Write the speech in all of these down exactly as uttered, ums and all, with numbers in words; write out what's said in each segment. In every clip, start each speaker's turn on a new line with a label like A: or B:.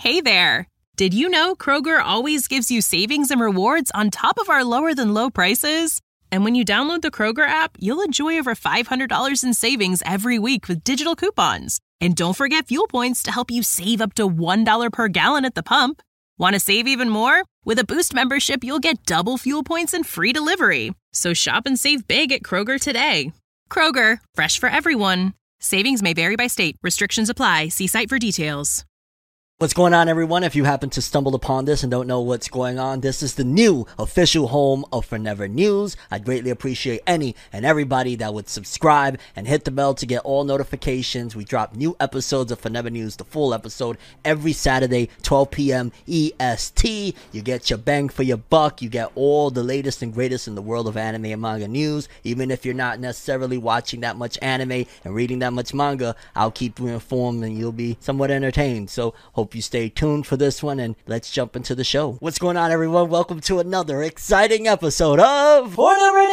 A: Hey there! Did you know Kroger always gives you savings and rewards on top of our lower-than-low prices? And when you download the Kroger app, you'll enjoy over five hundred dollars in savings every week with digital coupons. And don't forget fuel points to help you save up to one dollar per gallon at the pump. Want to save even more? With a Boost membership, you'll get double fuel points and free delivery. So shop and save big at Kroger today. Kroger, fresh for everyone. Savings may vary by state. Restrictions apply. See site for details.
B: What's going on, everyone? If you happen to stumble upon this and don't know what's going on, this is the new official home of Forever News. I'd greatly appreciate any and everybody that would subscribe and hit the bell to get all notifications. We drop new episodes of Forever News, the full episode, every Saturday, twelve p.m. E S T. You get your bang for your buck. You get all the latest and greatest in the world of anime and manga news. Even if you're not necessarily watching that much anime and reading that much manga, I'll keep you informed and you'll be somewhat entertained. So, hope you stay tuned for this one, and let's jump into the show. What's going on, everyone? Welcome to another exciting episode of Forever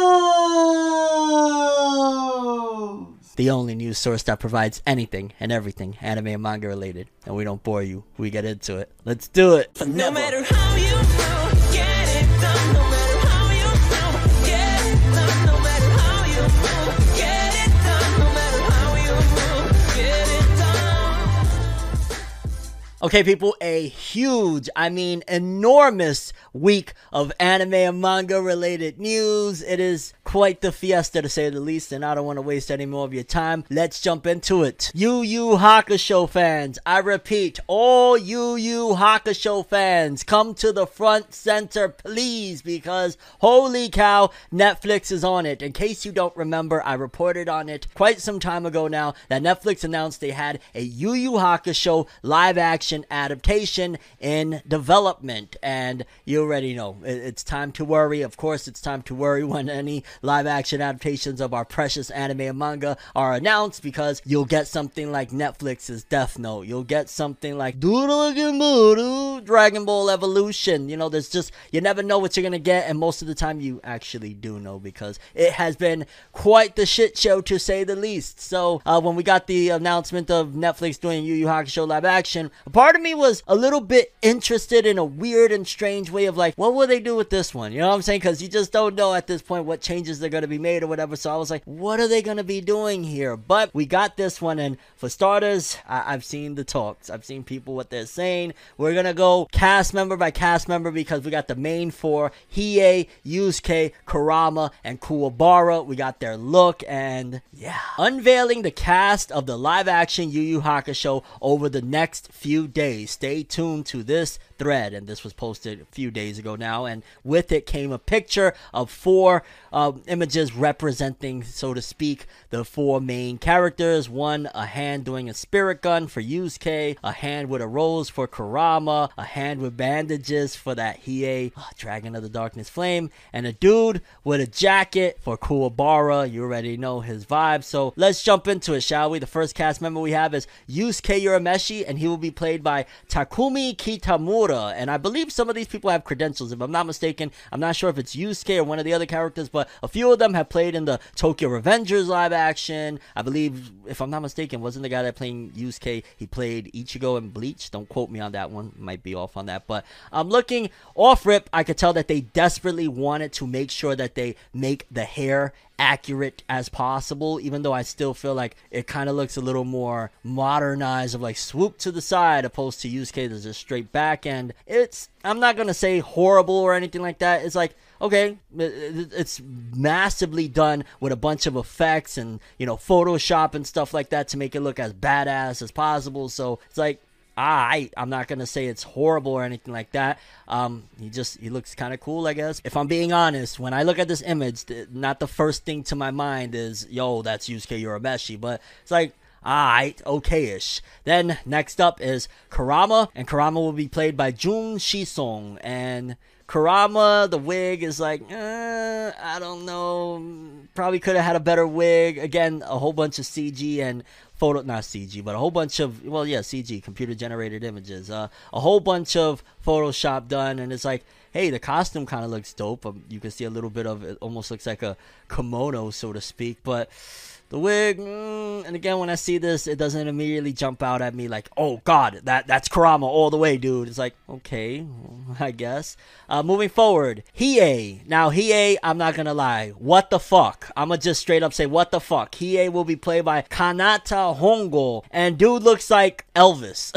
B: News, the only news source that provides anything and everything anime and manga related, and we don't bore you. We get into it. Let's do it.
C: No matter how you move, get it done. No matter how you move, get it done. No matter how you move, get it done. No matter how you move, get it done.
B: Okay, people, a huge, I mean enormous week of anime and manga related news. It is quite the fiesta, to say the least, and I don't want to waste any more of your time. Let's jump into it. Yu Yu Hakusho fans, I repeat, all Yu Yu Hakusho fans, come to the front center, please, because holy cow, Netflix is on it. In case you don't remember, I reported on it quite some time ago now that Netflix announced they had a Yu Yu Hakusho live action adaptation in development, and you already know it's time to worry. Of course, it's time to worry when any live action adaptations of our precious anime and manga are announced, because you'll get something like Netflix's Death Note, you'll get something like Dragon Ball Evolution. You know, there's just, you never know what you're gonna get, and most of the time you actually do know, because it has been quite the shit show, to say the least. So uh, when we got the announcement of Netflix doing Yu Yu Hakusho live action, part of me was a little bit interested in a weird and strange way of like, what will they do with this one? You know what I'm saying? Because you just don't know at this point what changes they're going to be made or whatever. So I was like, what are they going to be doing here? But we got this one, and for starters, I- I've seen the talks. I've seen people, what they're saying. We're going to go cast member by cast member, because we got the main four, Hiei, Yusuke, Kurama, and Kuwabara. We got their look, and yeah. Unveiling the cast of the live action Yu Yu Hakusho over the next few days. Stay tuned to this thread, and this was posted a few days ago now, and with it came a picture of four um, images representing, so to speak, the four main characters. One, a hand doing a spirit gun for Yusuke, a hand with a rose for Kurama, a hand with bandages for that Hiei, oh, Dragon of the Darkness Flame, and a dude with a jacket for Kuwabara. You already know his vibe, so let's jump into it, shall we? The first cast member we have is Yusuke Urameshi, and he will be played by Takumi Kitamura, and I believe some of these people have credentials, if I'm not mistaken. I'm not sure if it's Yusuke or one of the other characters, but a few of them have played in the Tokyo Revengers live action. I believe, if I'm not mistaken, wasn't the guy that played Yusuke, he played Ichigo in Bleach? Don't quote me on that one, might be off on that, but I'm um, looking off rip, I could tell that they desperately wanted to make sure that they make the hair accurate as possible, even though I still feel like it kind of looks a little more modernized, of like swoop to the side, opposed to Yusuke that's just straight back. And it's, I'm not gonna say horrible or anything like that. It's like, okay, it's massively done with a bunch of effects and, you know, Photoshop and stuff like that to make it look as badass as possible. So it's like, I, I'm not going to say it's horrible or anything like that. Um, he just, he looks kind of cool, I guess. If I'm being honest, when I look at this image, not the first thing to my mind is, yo, that's Yusuke Urameshi. But it's like, alright, okay-ish. Then, next up is Kurama, and Kurama will be played by Jun Shisong. And Kurama, the wig is like, uh, I don't know, probably could have had a better wig. Again, a whole bunch of C G and photo, not C G, but a whole bunch of, well, yeah, C G, computer-generated images. Uh, a whole bunch of Photoshop done, and it's like, hey, the costume kind of looks dope. Um, you can see a little bit of it, almost looks like a kimono, so to speak, but The wig, mm, and again, when I see this, it doesn't immediately jump out at me like, oh god, that that's Kurama all the way, dude. It's like, okay, I guess. Uh, moving forward, Hiei. Now, Hiei, I'm not gonna lie. What the fuck? I'm gonna just straight up say, what the fuck? Hiei will be played by Kanata Hongo, and dude looks like Elvis.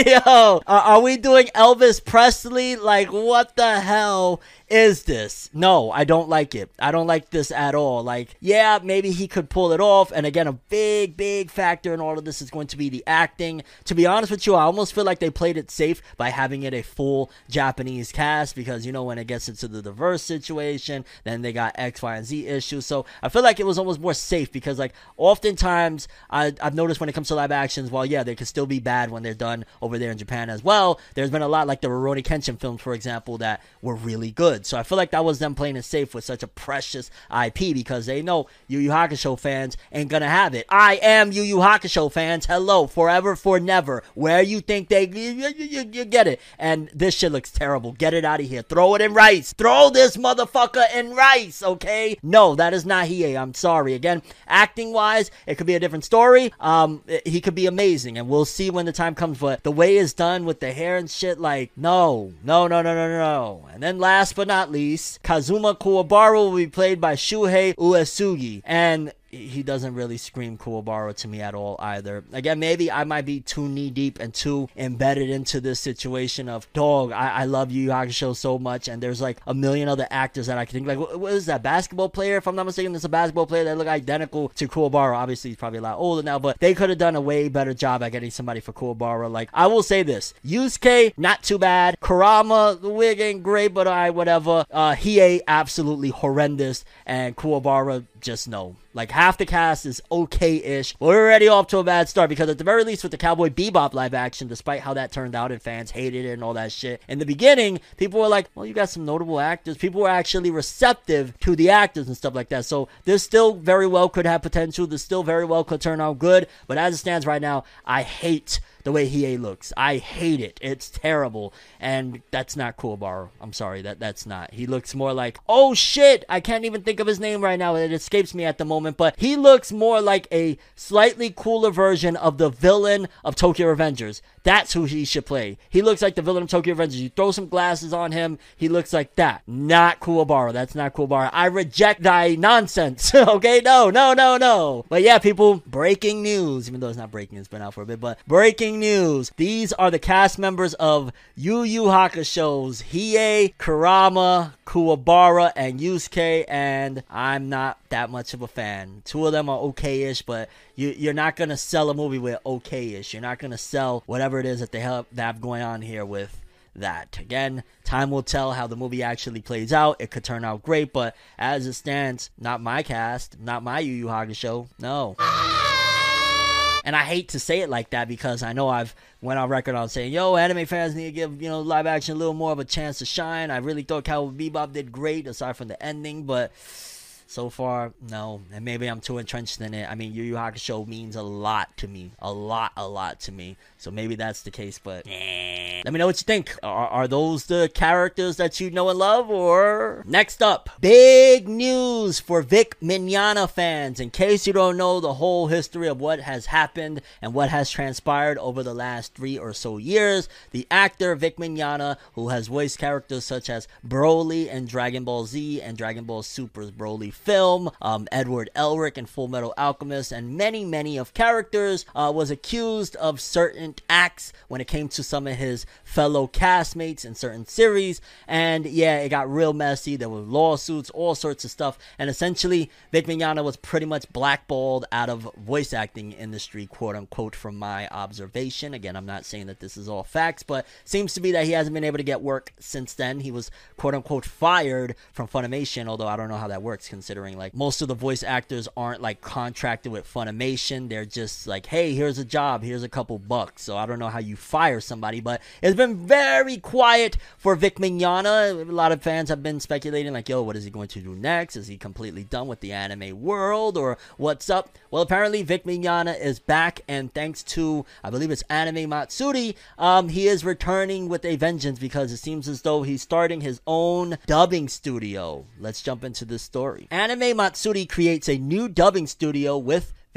B: Yo, uh, are we doing Elvis Presley? Like, what the hell is this? No, I don't like it. I don't like this at all. Like, yeah, maybe he could pull it off. And again, a big, big factor in all of this is going to be the acting. To be honest with you, I almost feel like they played it safe by having it a full Japanese cast because, you know, when it gets into the diverse situation, then they got X, Y, and Z issues. So I feel like it was almost more safe because, like, oftentimes I, I've noticed when it comes to live actions, while, yeah, they could still be bad when they're done over there in Japan as well, there's been a lot like the Rurouni Kenshin films, for example, that were really good. So I feel like that was them playing it safe with such a precious I P because they know Yu Yu Hakusho fans ain't gonna have it. I am Yu Yu Hakusho fans. Hello, forever, for never. Where you think they you, you, you get it? And this shit looks terrible. Get it out of here. Throw it in rice. Throw this motherfucker in rice. Okay? No, that is not Hiei. I'm sorry. Again, acting wise, it could be a different story. Um, he could be amazing, and we'll see when the time comes. But the way it's done with the hair and shit, like no, no, no, no, no, no. And then last but not least, Kazuma Kuwabara will be played by Shuhei Uesugi, and he doesn't really scream Kuwabara to me at all either. Again, maybe I might be too knee deep and too embedded into this situation of, dog, I, I love Yu Yu Hakusho so much, and there's like a million other actors that I can think, like, what, what is that, basketball player? If I'm not mistaken, there's a basketball player that look identical to Kuwabara. Obviously, he's probably a lot older now, but they could have done a way better job at getting somebody for Kuwabara. Like, I will say this, Yusuke, not too bad. Kurama, the wig ain't great, but I, whatever. Uh, Hiei, absolutely horrendous, and Kuwabara, just no. Like, half the cast is okay-ish. We're already off to a bad start because at the very least with the Cowboy Bebop live action, despite how that turned out and fans hated it and all that shit, in the beginning, people were like, well, you got some notable actors. People were actually receptive to the actors and stuff like that. So this still very well could have potential. This still very well could turn out good. But as it stands right now, I hate the way Hiei looks. I hate it. It's terrible. And that's not Kuwabara. I'm sorry. that That's not. He looks more like, oh shit, I can't even think of his name right now. It escapes me at the moment. But he looks more like a slightly cooler version of the villain of Tokyo Revengers. That's who he should play. He looks like the villain of Tokyo Revengers. You throw some glasses on him, he looks like that. Not Kuwabara. That's not Kuwabara. I reject thy nonsense. Okay? No, no, no, no. But yeah, people, breaking news. Even though it's not breaking, it's been out for a bit. But breaking news. These are the cast members of Yu Yu Hakusho's Hiei, Kurama, Kuwabara, and Yusuke. And I'm not that much of a fan. Two of them are okay-ish, but you, you're not going to sell a movie with okay-ish. You're not going to sell whatever it is that they have, they have going on here with that. Again, time will tell how the movie actually plays out. It could turn out great, but as it stands, not my cast, not my Yu Yu Hakusho. No. And I hate to say it like that because I know I've went on record on saying, yo, anime fans need to give, you know, live action a little more of a chance to shine. I really thought Cowboy Bebop did great aside from the ending, but so far, no. And maybe I'm too entrenched in it. I mean, Yu Yu Hakusho means a lot to me. A lot, a lot to me. So maybe that's the case, but eh. Let me know what you think. Are, are those the characters that you know and love, or? Next up, big news for Vic Mignogna fans. In case you don't know the whole history of what has happened and what has transpired over the last three or so years, the actor Vic Mignogna, who has voiced characters such as Broly in Dragon Ball Z and Dragon Ball Super's Broly film, um, Edward Elric in Full Metal Alchemist, and many, many of characters, uh, was accused of certain acts when it came to some of his fellow castmates in certain series, and yeah, it got real messy. There were lawsuits, all sorts of stuff, and essentially Vic Mignogna was pretty much blackballed out of voice acting industry, quote unquote, from my observation. Again, I'm not saying that this is all facts, but seems to be that he hasn't been able to get work since then. He was, quote unquote, fired from Funimation, although I don't know how that works, considering like most of the voice actors aren't like contracted with Funimation. They're just like, hey, here's a job, here's a couple bucks. So I don't know how you fire somebody, but it's been very quiet for Vic Mignogna. A lot of fans have been speculating like, yo, what is he going to do next? Is he completely done with the anime world, or what's up? Well, apparently Vic Mignogna is back, and thanks to, I believe it's Anime Matsuri, um, he is returning with a vengeance because it seems as though he's starting his own dubbing studio. Let's jump into this story. Anime Matsuri creates a new dubbing studio with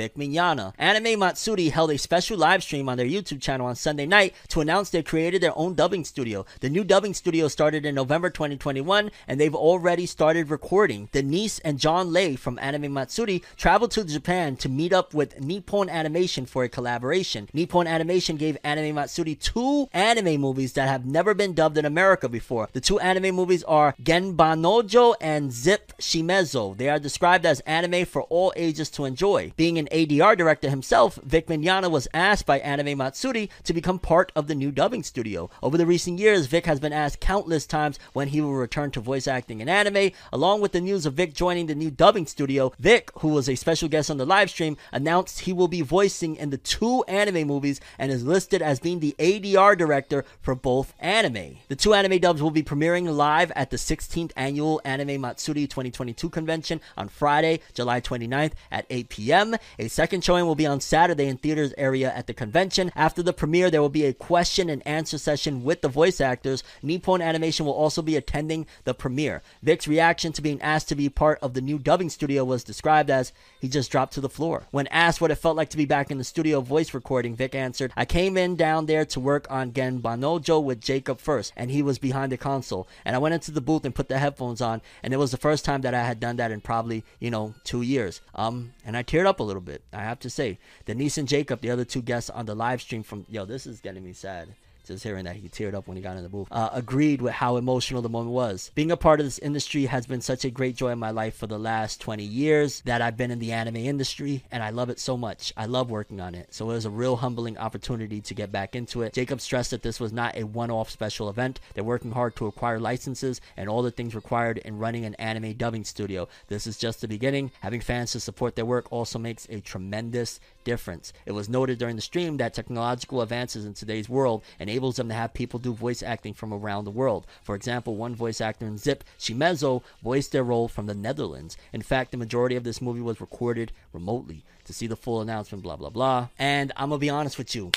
B: Vic Mignogna. Anime Matsuri held a special live stream on their YouTube channel on Sunday night to announce they created their own dubbing studio. The new dubbing studio started in November twenty twenty-one, and they've already started recording. Denise and John Lay from Anime Matsuri traveled to Japan to meet up with Nippon Animation for a collaboration. Nippon Animation gave Anime Matsuri two anime movies that have never been dubbed in America before. The two anime movies are Genbanojo and Zip Shimezo. They are described as anime for all ages to enjoy. Being an A D R director himself, Vic Mignogna was asked by Anime Matsuri to become part of the new dubbing studio. Over the recent years, Vic has been asked countless times when he will return to voice acting in anime. Along with the news of Vic joining the new dubbing studio, Vic, who was a special guest on the live stream, announced he will be voicing in the two anime movies and is listed as being the A D R director for both anime. The two anime dubs will be premiering live at the sixteenth Annual Anime Matsuri twenty twenty-two convention on Friday, July twenty-ninth at eight p.m. A second showing will be on Saturday in theaters area at the convention. After the premiere, there will be a question and answer session with the voice actors. Nippon Animation will also be attending the premiere. Vic's reaction to being asked to be part of the new dubbing studio was described as, he just dropped to the floor. When asked what it felt like to be back in the studio voice recording, Vic answered, I came in down there to work on Genbanojo with Jacob first, and he was behind the console. And I went into the booth and put the headphones on, and it was the first time that I had done that in probably, you know, two years. Um, and I teared up a little bit, I have to say. Denise and Jacob, the other two guests on the live stream from, yo, this is getting me sad. Just hearing that he teared up when he got in the booth, uh, agreed with how emotional the moment was. Being a part of this industry has been such a great joy in my life for the last twenty years that I've been in the anime industry, and I love it so much. I love working on it. So it was a real humbling opportunity to get back into it. Jacob stressed that this was not a one-off special event. They're working hard to acquire licenses and all the things required in running an anime dubbing studio. This is just the beginning. Having fans to support their work also makes a tremendous difference. It was noted during the stream that technological advances in today's world enables them to have people do voice acting from around the world. For example, one voice actor in Zip Shimezo voiced their role from the Netherlands. In fact, the majority of this movie was recorded remotely. To see the full announcement, blah blah blah. And I'm gonna be honest with you,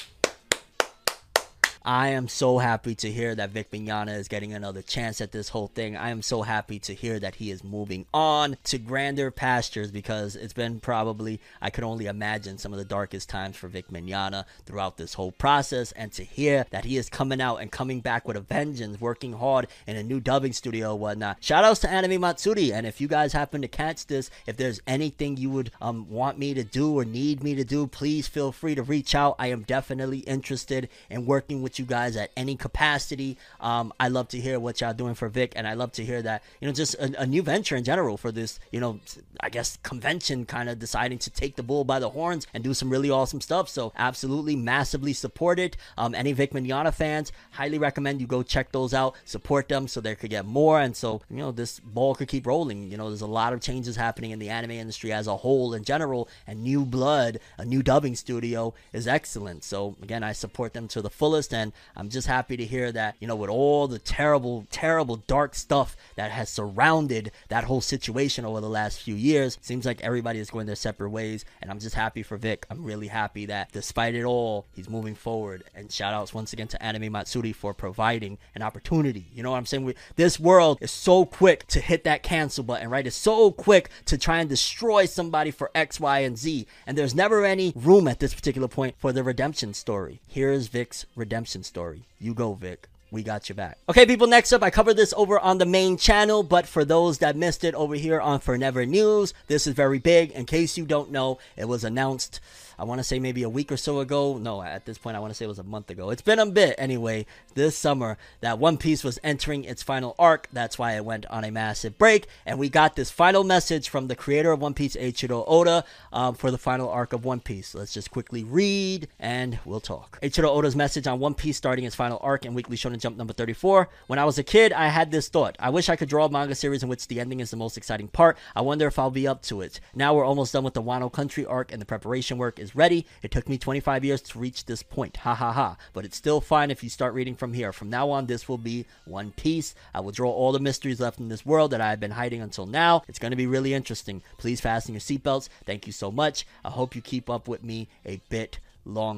B: I am so happy to hear that Vic Mignogna is getting another chance at this whole thing. I am so happy to hear that he is moving on to grander pastures, because it's been probably, I could only imagine, some of the darkest times for Vic Mignogna throughout this whole process. And to hear that he is coming out and coming back with a vengeance, working hard in a new dubbing studio and whatnot. Shout outs to Anime Matsuri. And if you guys happen to catch this, if there's anything you would um want me to do or need me to do, please feel free to reach out. I am definitely interested in working with you guys at any capacity. um I love to hear what y'all doing for Vic, and I love to hear that, you know, just a, a new venture in general for this, you know, I guess convention, kind of deciding to take the bull by the horns and do some really awesome stuff. So absolutely massively support it. Um any Vic Mignogna fans, highly recommend you go check those out, support them so they could get more, and so, you know, this ball could keep rolling. You know, there's a lot of changes happening in the anime industry as a whole in general, and new blood, a new dubbing studio is excellent. So again, I support them to the fullest, and I'm just happy to hear that, you know, with all the terrible, terrible, dark stuff that has surrounded that whole situation over the last few years, seems like everybody is going their separate ways, and I'm just happy for Vic. I'm really happy that despite it all, he's moving forward. And shout outs once again to Anime Matsuri for providing an opportunity. You know what I'm saying? We, this world is so quick to hit that cancel button, right? It's so quick to try and destroy somebody for X, Y, and Z, and there's never any room at this particular point for the redemption story. Here is Vic's redemption story. You go, Vic. We got your back. Okay, people, next up, I covered this over on the main channel, but for those that missed it over here on Forever News, this is very big. In case you don't know, it was announced, I want to say maybe a week or so ago. No, at this point, I want to say it was a month ago. It's been a bit anyway, this summer, that One Piece was entering its final arc. That's why it went on a massive break. And we got this final message from the creator of One Piece, Eiichiro Oda, um, for the final arc of One Piece. Let's just quickly read and we'll talk. Eiichiro Oda's message on One Piece starting its final arc in Weekly Shonen Jump number thirty-four. When I was a kid, I had this thought. I wish I could draw a manga series in which the ending is the most exciting part. I wonder if I'll be up to it. Now we're almost done with the Wano Country arc and the preparation work is ready. It took me twenty-five years to reach this point. Ha ha ha. But it's still fine if you start reading from here. From now on, this will be One Piece. I will draw all the mysteries left in this world that I have been hiding until now. It's going to be really interesting. Please fasten your seatbelts. Thank you so much. I hope you keep up with me a bit longer.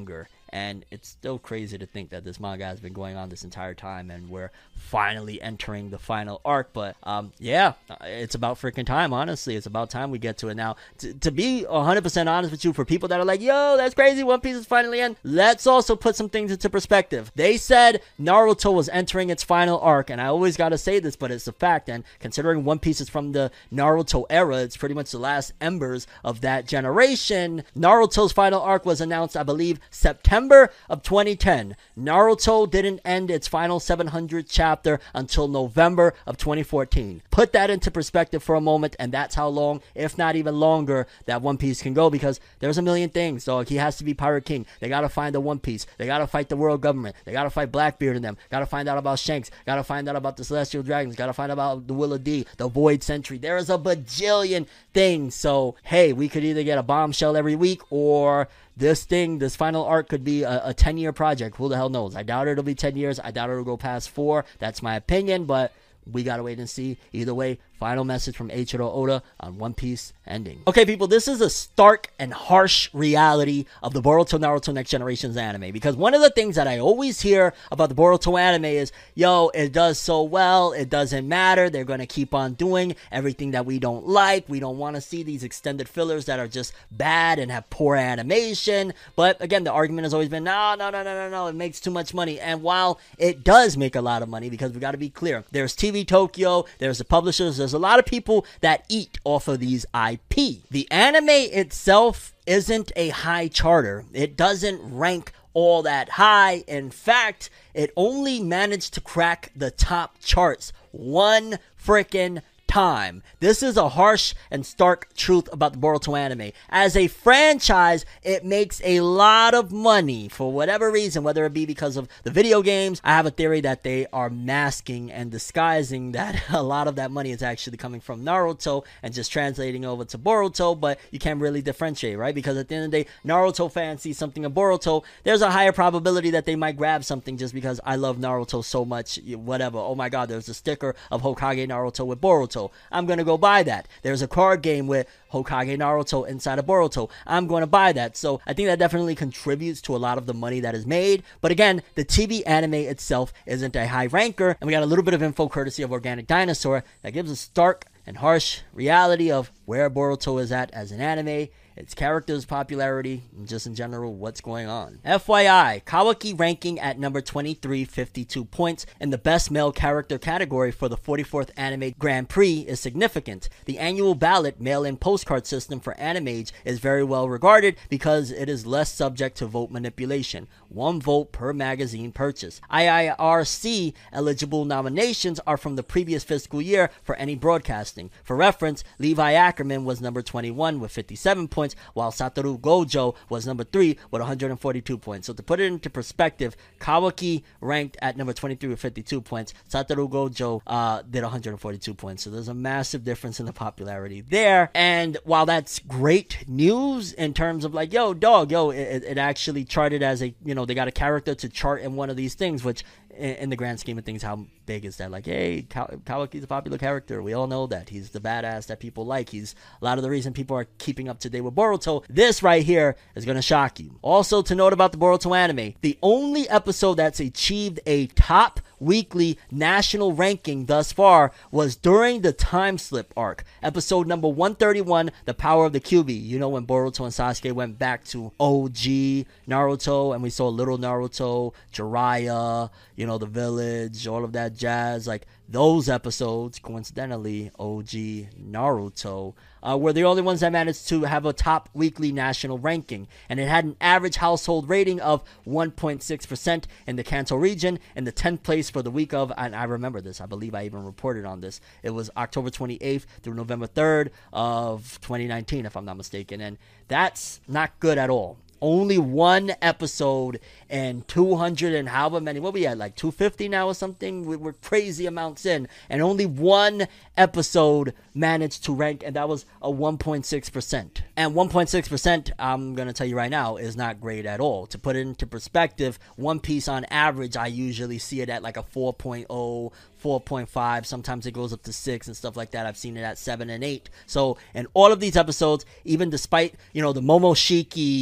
B: And it's still crazy to think that this manga has been going on this entire time and we're finally entering the final arc. But um, yeah, it's about freaking time, honestly. It's about time we get to it now. T- to be one hundred percent honest with you, for people that are like, yo, that's crazy, One Piece is finally in, let's also put some things into perspective. They said Naruto was entering its final arc, and I always gotta say this, but it's a fact. And considering One Piece is from the Naruto era, it's pretty much the last embers of that generation. Naruto's final arc was announced, I believe, September of twenty ten. Naruto didn't end its final seven hundredth chapter until November of twenty fourteen. Put that into perspective for a moment, and that's how long, if not even longer, that One Piece can go, because there's a million things. So he has to be Pirate King. They gotta find the One Piece. They gotta fight the world government. They gotta fight Blackbeard and them. Gotta find out about Shanks. Gotta find out about the Celestial Dragons. Gotta find out about the Will of D, the Void Sentry. There is a bajillion things. So hey, we could either get a bombshell every week, or this thing, this final arc could be a, a ten-year project. Who the hell knows? I doubt it'll be ten years. I doubt it'll go past four. That's my opinion, but we gotta wait and see. Either way, final message from Eiichiro Oda on One Piece ending. Okay, people, this is a stark and harsh reality of the Boruto Naruto Next Generation's anime, because one of the things that I always hear about the Boruto anime is, yo, it does so well, it doesn't matter, they're going to keep on doing everything that we don't like, we don't want to see these extended fillers that are just bad and have poor animation. But again, the argument has always been, no, no, no, no, no, no, it makes too much money. And while it does make a lot of money, because we got to be clear, there's T V Tokyo, there's the publishers, there's a lot of people that eat off of these I P. The anime itself isn't a high charter. It doesn't rank all that high. In fact, it only managed to crack the top charts one freaking time. This is a harsh and stark truth about the Boruto anime. As a franchise, it makes a lot of money for whatever reason, whether it be because of the video games. I have a theory that they are masking and disguising that a lot of that money is actually coming from Naruto and just translating over to Boruto, but you can't really differentiate, right? Because at the end of the day, Naruto fans see something in Boruto, there's a higher probability that they might grab something just because I love Naruto so much, whatever. Oh my god, there's a sticker of Hokage Naruto with Boruto. I'm going to go buy that. There's a card game with Hokage Naruto inside of Boruto. I'm going to buy that. So I think that definitely contributes to a lot of the money that is made. But again, the T V anime itself isn't a high ranker. And we got a little bit of info courtesy of Organic Dinosaur that gives a stark and harsh reality of where Boruto is at as an anime, its characters' popularity, and just in general, what's going on. F Y I, Kawaki ranking at number twenty-three, fifty-two points in the best male character category for the forty-fourth Anime Grand Prix is significant. The annual ballot mail-in postcard system for Animage is very well regarded because it is less subject to vote manipulation. One vote per magazine purchase. I I R C eligible nominations are from the previous fiscal year for any broadcasting. For reference, Levi Ackerman was number twenty-one with fifty-seven points, while Satoru Gojo was number three with one hundred forty-two points. So to put it into perspective, Kawaki ranked at number twenty-three with fifty-two points. Satoru Gojo uh, did one hundred forty-two points. So there's a massive difference in the popularity there. And while that's great news in terms of like, yo, dog, yo, it, it actually charted as a, you know, they got a character to chart in one of these things, which in the grand scheme of things, how big is that? Like, hey, Kawaki's a popular character. We all know that. He's the badass that people like. He's a lot of the reason people are keeping up to date with Boruto. This right here is going to shock you. Also to note about the Boruto anime, the only episode that's achieved a top weekly national ranking thus far was during the time slip arc. Episode number one thirty-one, The Power of the Kyuubi. You know, when Boruto and Sasuke went back to O G Naruto and we saw little Naruto, Jiraiya, you know, the village, all of that jazz. Like, those episodes, coincidentally, O G Naruto, uh, were the only ones that managed to have a top weekly national ranking. And it had an average household rating of one point six percent in the Kanto region, and the tenth place for the week of, and I remember this, I believe I even reported on this, it was October twenty-eighth through November third of twenty nineteen, if I'm not mistaken. And that's not good at all. Only one episode and two hundred and however many, what we at, like two fifty now or something? We were crazy amounts in, and only one episode managed to rank, and that was a one point six percent. And one point six percent, I'm going to tell you right now, is not great at all. To put it into perspective, One Piece on average, I usually see it at like a four point oh, four point five, sometimes it goes up to six and stuff like that. I've seen it at seven and eight. So in all of these episodes, even despite, you know, the Momoshiki, the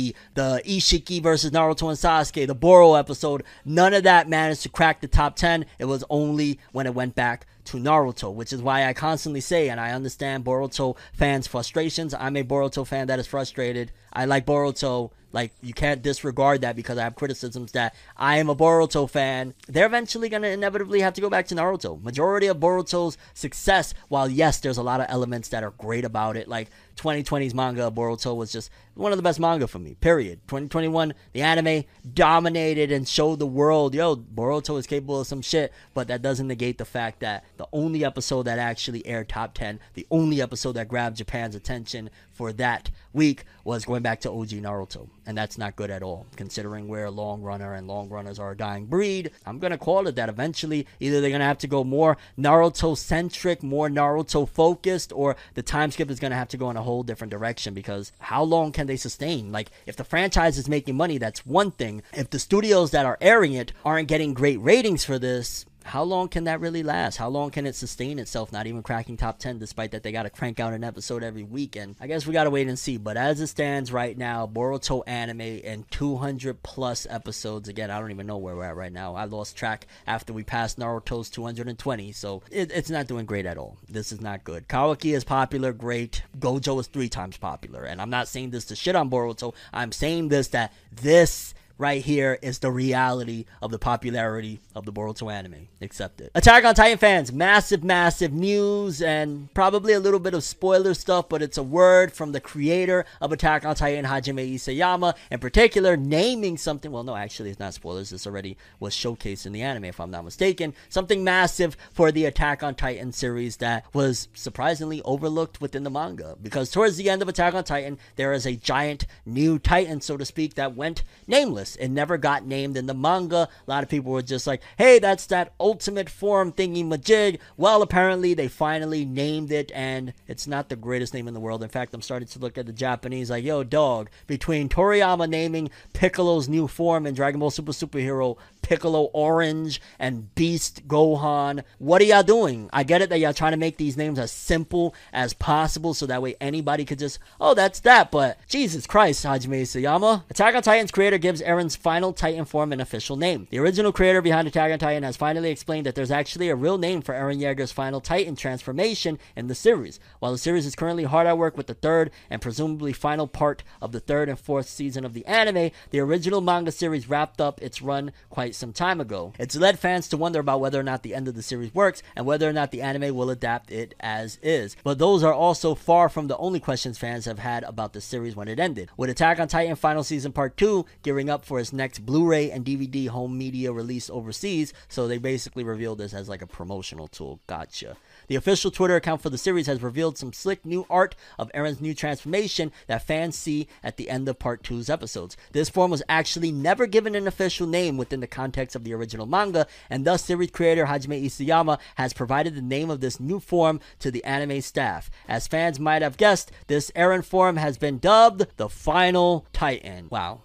B: the Ishiki versus Naruto and Sasuke, the Boro episode, none of that managed to crack the top ten. It was only when it went back to Naruto, which is why I constantly say, and I understand Boruto fans' frustrations. I'm a Boruto fan that is frustrated. I like Boruto. Like, you can't disregard that because I have criticisms that I am a Boruto fan. They're eventually going to inevitably have to go back to Naruto. Majority of Boruto's success, while yes, there's a lot of elements that are great about it, like twenty twenty's manga, Boruto was just one of the best manga for me, period. twenty twenty-one, the anime dominated and showed the world, yo, Boruto is capable of some shit, but that doesn't negate the fact that the only episode that actually aired top ten, the only episode that grabbed Japan's attention for that week was going back to O G Naruto. And that's not good at all, considering we're a long runner and long runners are a dying breed. I'm going to call it that eventually. Either they're going to have to go more Naruto-centric, more Naruto-focused, or the time skip is going to have to go in a whole different direction, because how long can they sustain? Like, if the franchise is making money, that's one thing. If the studios that are airing it aren't getting great ratings for this, how long can that really last? How long can it sustain itself, not even cracking top ten, despite that they got to crank out an episode every weekend? I guess we got to wait and see. But as it stands right now, Boruto anime and two hundred plus episodes. Again, I don't even know where we're at right now. I lost track after we passed Naruto's two hundred twenty. So it, it's not doing great at all. This is not good. Kawaki is popular, great. Gojo is three times popular. And I'm not saying this to shit on Boruto. I'm saying this that this right here is the reality of the popularity of the Boruto anime. Accept it. Attack on Titan fans, massive, massive news and probably a little bit of spoiler stuff, but it's a word from the creator of Attack on Titan, Hajime Isayama, in particular, naming something. Well, no, actually, it's not spoilers. This already was showcased in the anime, if I'm not mistaken. Something massive for the Attack on Titan series that was surprisingly overlooked within the manga, because towards the end of Attack on Titan, there is a giant new Titan, so to speak, that went nameless. It never got named in the manga. A lot of people were just like, hey, that's that ultimate form thingy majig. Well, apparently they finally named it, and it's not the greatest name in the world. In fact, I'm starting to look at the Japanese like, yo, dog, between Toriyama naming Piccolo's new form in Dragon Ball Super Superhero Piccolo Orange and Beast Gohan, what are y'all doing? I get it that y'all trying to make these names as simple as possible so that way anybody could just, oh, that's that, but Jesus Christ, Hajime Isayama. Attack on Titan's creator gives Eren's final Titan form an official name. The original creator behind Attack on Titan has finally explained that there's actually a real name for Eren Yeager's final Titan transformation in the series. While the series is currently hard at work with the third and presumably final part of the third and fourth season of the anime, the original manga series wrapped up its run quite some time ago. It's led fans to wonder about whether or not the end of the series works and whether or not the anime will adapt it as is. But those are also far from the only questions fans have had about the series when it ended. With Attack on Titan Final Season Part two gearing up for its next Blu-ray and D V D home media release overseas, so they basically revealed this as like a promotional tool. Gotcha. The official Twitter account for the series has revealed some slick new art of Eren's new transformation that fans see at the end of Part two's episodes. This form was actually never given an official name within the context of the original manga, and thus series creator Hajime Isayama has provided the name of this new form to the anime staff. As fans might have guessed, this Eren form has been dubbed the Final Titan. Wow.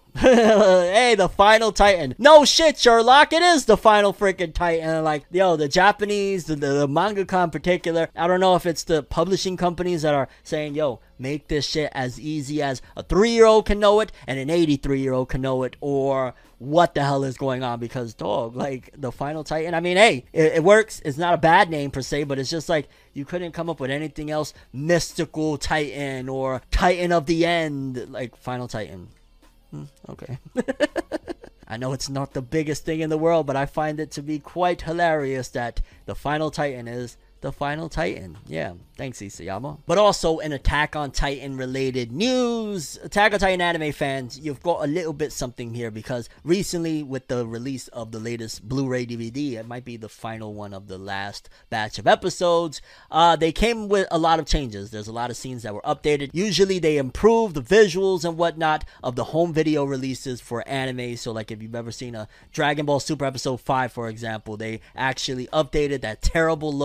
B: Hey, the Final Titan. No shit, Sherlock. It is the final freaking Titan. Like, yo, the Japanese, the, the, the mangaka in particular, I don't know if it's the publishing companies that are saying, yo, make this shit as easy as a three-year-old can know it and an eighty-three-year-old can know it, or what the hell is going on, because, dog, like, the Final Titan, I mean, hey, it, it works. It's not a bad name per se, but it's just like, you couldn't come up with anything else. Mystical Titan or Titan of the End, like, Final Titan. Hmm, okay. I know it's not the biggest thing in the world, but I find it to be quite hilarious that the Final Titan is the Final Titan. Yeah, thanks, Isayama. But also in Attack on Titan related news, Attack on Titan anime fans, you've got a little bit something here, because recently with the release of the latest Blu-ray D V D, it might be the final one of the last batch of episodes, uh, they came with a lot of changes. There's a lot of scenes that were updated. Usually they improve the visuals and whatnot of the home video releases for anime. So like if you've ever seen a Dragon Ball Super Episode five, for example, they actually updated that terrible look of Goku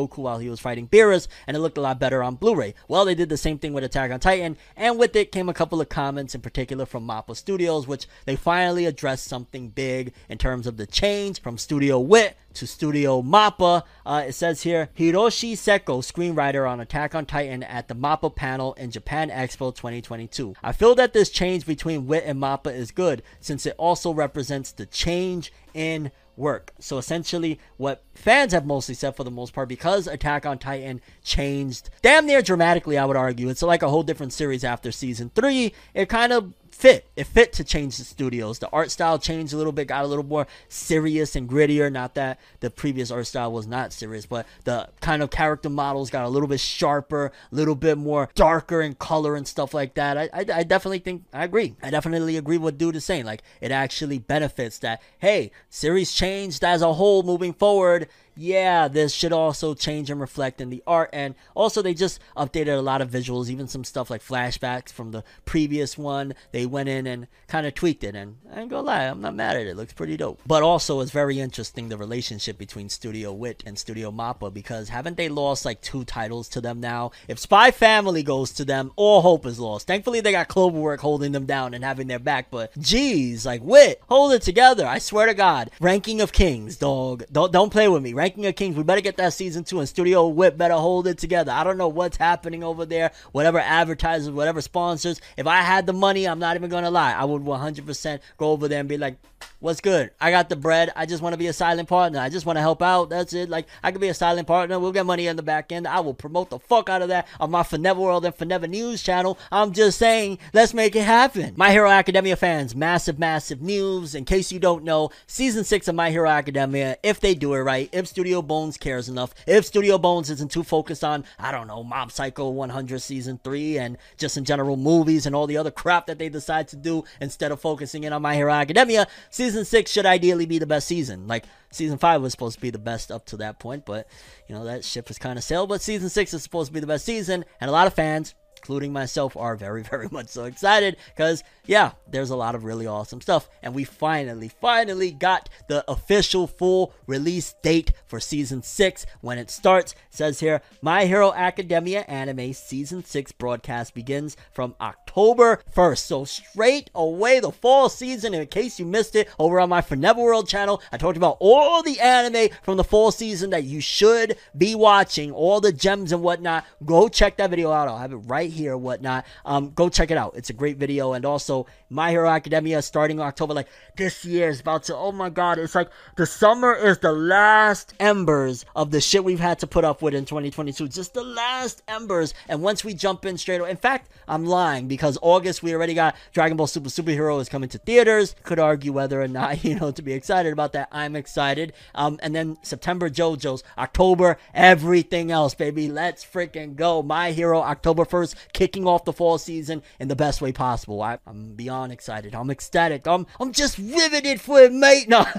B: Goku while he was fighting Beerus, and it looked a lot better on Blu-ray. Well, they did the same thing with Attack on Titan, and with it came a couple of comments, in particular from Mappa Studios, which they finally addressed something big in terms of the change from Studio Wit to Studio Mappa. Uh, it says here, Hiroshi Seko, screenwriter on Attack on Titan at the Mappa panel in Japan Expo twenty twenty-two. I feel that this change between Wit and Mappa is good, since it also represents the change in work. So essentially what fans have mostly said for the most part, because Attack on Titan changed damn near dramatically, I would argue. It's like a whole different series after season three. It kind of fit. It fit to change the studios. The art style changed a little bit, got a little more serious and grittier. Not that the previous art style was not serious, but the kind of character models got a little bit sharper, a little bit more darker in color and stuff like that. I, I, I definitely think, I agree. I definitely agree with what Dude is saying. Like, it actually benefits that, hey, series changed as a whole moving forward. Yeah, this should also change and reflect in the art. And also, they just updated a lot of visuals, even some stuff like flashbacks from the previous one. They went in and kind of tweaked it, and I ain't gonna lie, I'm not mad at it. It looks pretty dope. But also, it's very interesting, the relationship between Studio Wit and Studio Mappa, because haven't they lost like two titles to them now? If Spy Family goes to them, all hope is lost. Thankfully, they got Cloverwork holding them down and having their back, but geez, like, Wit, hold it together. I swear to God. Ranking of Kings, dog. Don't, don't play with me. Ranking of Kings, we better get that season two, and Studio Wit better hold it together. I don't know what's happening over there, whatever advertisers, whatever sponsors. If I had the money, I'm not even gonna lie, I would one hundred percent go over there and be like, what's good? I got the bread. I just want to be a silent partner. I just want to help out. That's it. Like, I could be a silent partner. We'll get money in the back end. I will promote the fuck out of that on my Forever World and Forever News channel. I'm just saying, let's make it happen. My Hero Academia fans, massive, massive news. In case you don't know, season six of My Hero Academia, if they do it right, if Studio Bones cares enough, if Studio Bones isn't too focused on, I don't know, Mob Psycho one hundred season three and just in general movies and all the other crap that they decide to do instead of focusing in on My Hero Academia, season six should ideally be the best season. Like, season five was supposed to be the best up to that point, but, you know, that ship has kind of sailed. But season six is supposed to be the best season, and a lot of fans, including myself, are very, very much so excited because, yeah, there's a lot of really awesome stuff. And we finally, finally got the official full release date for season six when it starts. It says here, My Hero Academia Anime season six broadcast begins from October first. So straight away, the fall season. In case you missed it, over on my Forever World channel, I talked about all the anime from the fall season that you should be watching, all the gems and whatnot. Go check that video out. I'll have it right here, whatnot. Um, go check it out. It's a great video. And also, My Hero Academia starting October. Like, this year is about to, oh my god, it's like the summer is the last embers of the shit we've had to put up with in twenty twenty-two. Just the last embers. And once we jump in straight away, in fact, I'm lying, because August we already got Dragon Ball Super Superhero is coming to theaters. Could argue whether or not, you know, to be excited about that. I'm excited. Um, and then September JoJo's, October everything else, baby. Let's freaking go. My Hero October first, kicking off the fall season in the best way possible. I, I'm beyond excited. I'm ecstatic. I'm I'm just riveted for it, mate. No.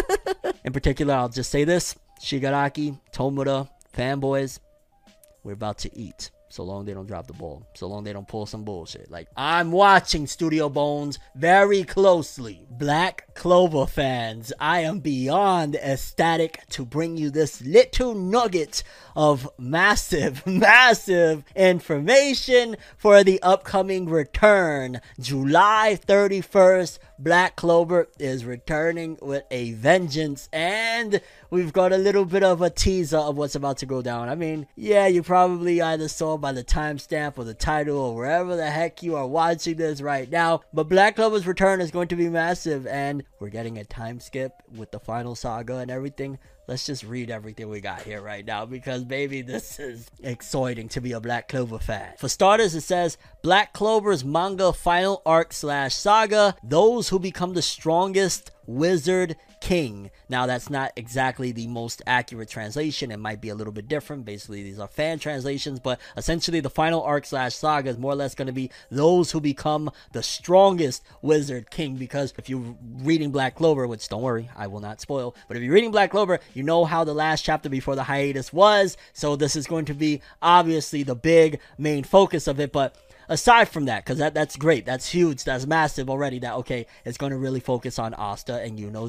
B: In particular, I'll just say this. Shigaraki, Tomura, fanboys, we're about to eat. So long they don't drop the ball. So long they don't pull some bullshit. Like, I'm watching Studio Bones very closely. Black Clover fans, I am beyond ecstatic to bring you this little nugget of massive, massive information for the upcoming return. July thirty-first, Black Clover is returning with a vengeance, and we've got a little bit of a teaser of what's about to go down. I mean, yeah, you probably either saw by the timestamp or the title or wherever the heck you are watching this right now, but Black Clover's return is going to be massive, and we're getting a time skip with the final saga and everything. Let's just read everything we got here right now, because baby, this is exciting to be a Black Clover fan. For starters, it says Black Clover's manga final arc slash saga, those who become the strongest Wizard King. Now, that's not exactly the most accurate translation. It might be a little bit different. Basically, these are fan translations, but essentially the final arc slash saga is more or less going to be those who become the strongest Wizard King, because if you're reading Black Clover, which don't worry, I will not spoil, but if you're reading Black Clover, you know how the last chapter before the hiatus was, so this is going to be obviously the big main focus of it. But aside from that, because that, that's great, that's huge, that's massive already, that, okay, it's going to really focus on Asta and Yuno's dream, the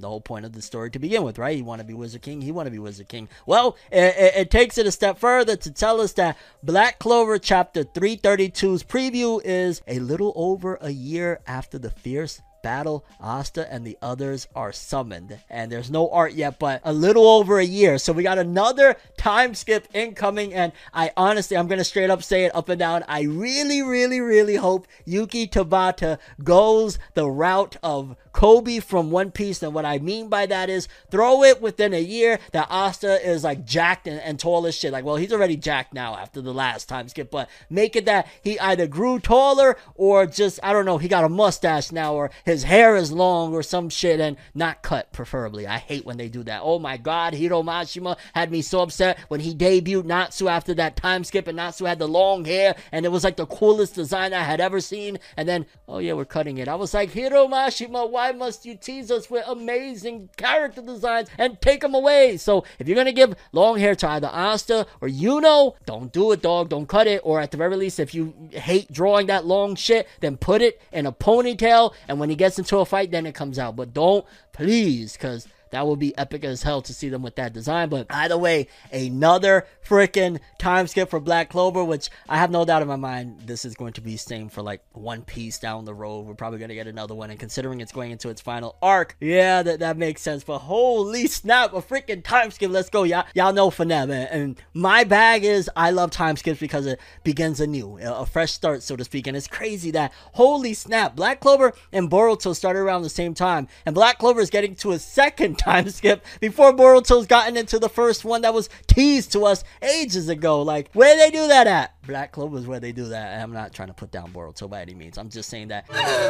B: the whole point of the story to begin with, right? You want to be Wizard King, he want to be Wizard King. Well, it, it, it takes it a step further to tell us that Black Clover Chapter three thirty-two's preview is a little over a year after the fierce battle. Asta and the others are summoned, and there's no art yet, but a little over a year. So we got another time skip incoming, and I honestly, I'm gonna straight up say it up and down, I really, really, really hope Yuki Tabata goes the route of Kobe from One Piece. And what I mean by that is throw it within a year that Asta is like jacked and, and tall as shit. Like, well, he's already jacked now after the last time skip, but make it that he either grew taller or just, I don't know, he got a mustache now, or his hair is long or some shit, and not cut, preferably. I hate when they do that. Oh my god, Hiro Mashima had me so upset when he debuted Natsu after that time skip, and Natsu had the long hair, and it was like the coolest design I had ever seen. And then, oh yeah, we're cutting it. I was like, Hiro Mashima, why must you tease us with amazing character designs and take them away? So if you're gonna give long hair to either Asta or Yuno, don't do it, dog. Don't cut it. Or at the very least, if you hate drawing that long shit, then put it in a ponytail, and when he gets into a fight, then it comes out. But don't, please, because that would be epic as hell to see them with that design. But either way, another freaking time skip for Black Clover, which I have no doubt in my mind this is going to be same for like One Piece down the road. We're probably going to get another one, and considering it's going into its final arc, yeah, that, that makes sense. But holy snap, a freaking time skip. Let's go. Y'all, y'all know for now, man. And my bag is, I love time skips because it begins anew, a fresh start, so to speak. And it's crazy that, holy snap, Black Clover and Boruto started around the same time, and Black Clover is getting to a second time skip before Boruto's gotten into the first one that was teased to us ages ago. Like, where they do that at? Black Clover is where they do that. And I'm not trying to put down Boruto by any means. I'm just saying that.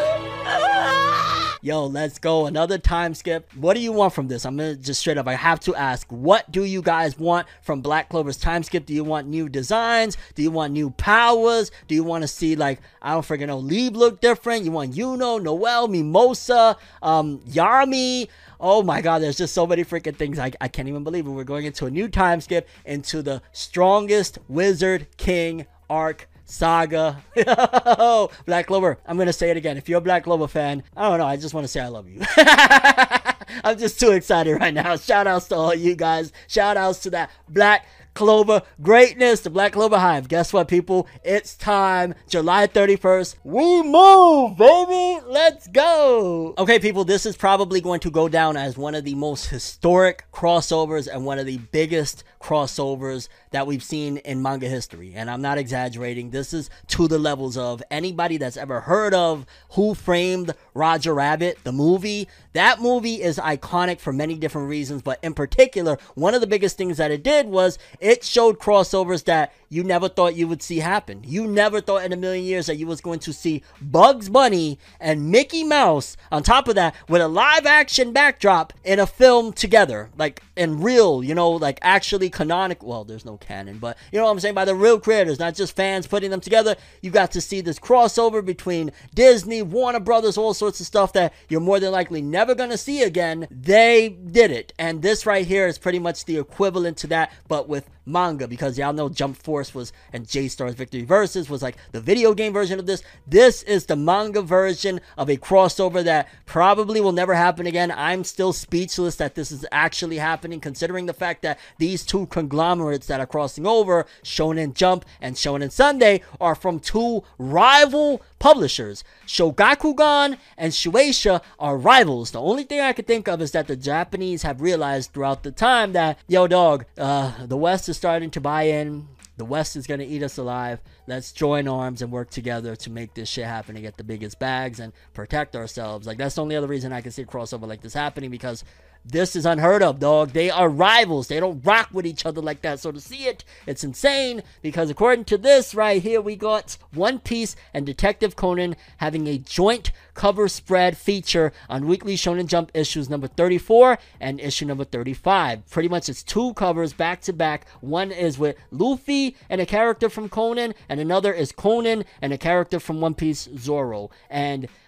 B: Yo, let's go. Another time skip. What do you want from this? I'm gonna just straight up, I have to ask, what do you guys want from Black Clover's time skip? Do you want new designs? Do you want new powers? Do you want to see, like, I don't freaking know, Leeb look different? You want Yuno, Noel, Mimosa, um, Yami? Oh my god, there's just so many freaking things. I, I can't even believe it. We're going into a new time skip, into the strongest Wizard King arc saga. Black Clover, I'm gonna say it again. If you're a Black Clover fan, I don't know, I just want to say I love you. I'm just too excited right now. Shout outs to all you guys. Shout outs to that Black Clover greatness, the Black Clover Hive. Guess what, people? It's time. July thirty-first. We move, baby. Let's go. Okay, people, this is probably going to go down as one of the most historic crossovers and one of the biggest crossovers that we've seen in manga history. And I'm not exaggerating. This is to the levels of anybody that's ever heard of Who Framed Roger Rabbit, the movie. That movie is iconic for many different reasons, but in particular, one of the biggest things that it did was it showed crossovers that you never thought you would see happen. You never thought in a million years that you was going to see Bugs Bunny and Mickey Mouse, on top of that, with a live action backdrop in a film together, like in real, you know, like actually canonical. Well, there's no canon, but you know what I'm saying, by the real creators, not just fans putting them together. You got to see this crossover between Disney, Warner Brothers, all sorts of stuff that you're more than likely never going to see again. They did it, and this right here is pretty much the equivalent to that, but with manga, because y'all know Jump Force was, and J-Star's Victory Versus was like the video game version of this. This is the manga version of a crossover that probably will never happen again. I'm still speechless that this is actually happening, considering the fact that these two conglomerates that are crossing over, Shonen Jump and Shonen Sunday, are from two rival publishers. Shogakukan and Shueisha are rivals. The only thing I could think of is that the Japanese have realized throughout the time that, yo dog, uh, the West is starting to buy in. The West is going to eat us alive. Let's join arms and work together to make this shit happen and get the biggest bags and protect ourselves. Like, that's the only other reason I can see a crossover like this happening, because this is unheard of, dog. They are rivals. They don't rock with each other like that. So to see it, it's insane, because according to this right here, we got One Piece and Detective Conan having a joint cover spread feature on Weekly Shonen Jump issues number thirty-four and issue number thirty-five. Pretty much it's two covers back to back. One is with Luffy and a character from Conan, and another is Conan and a character from One Piece, Zoro. And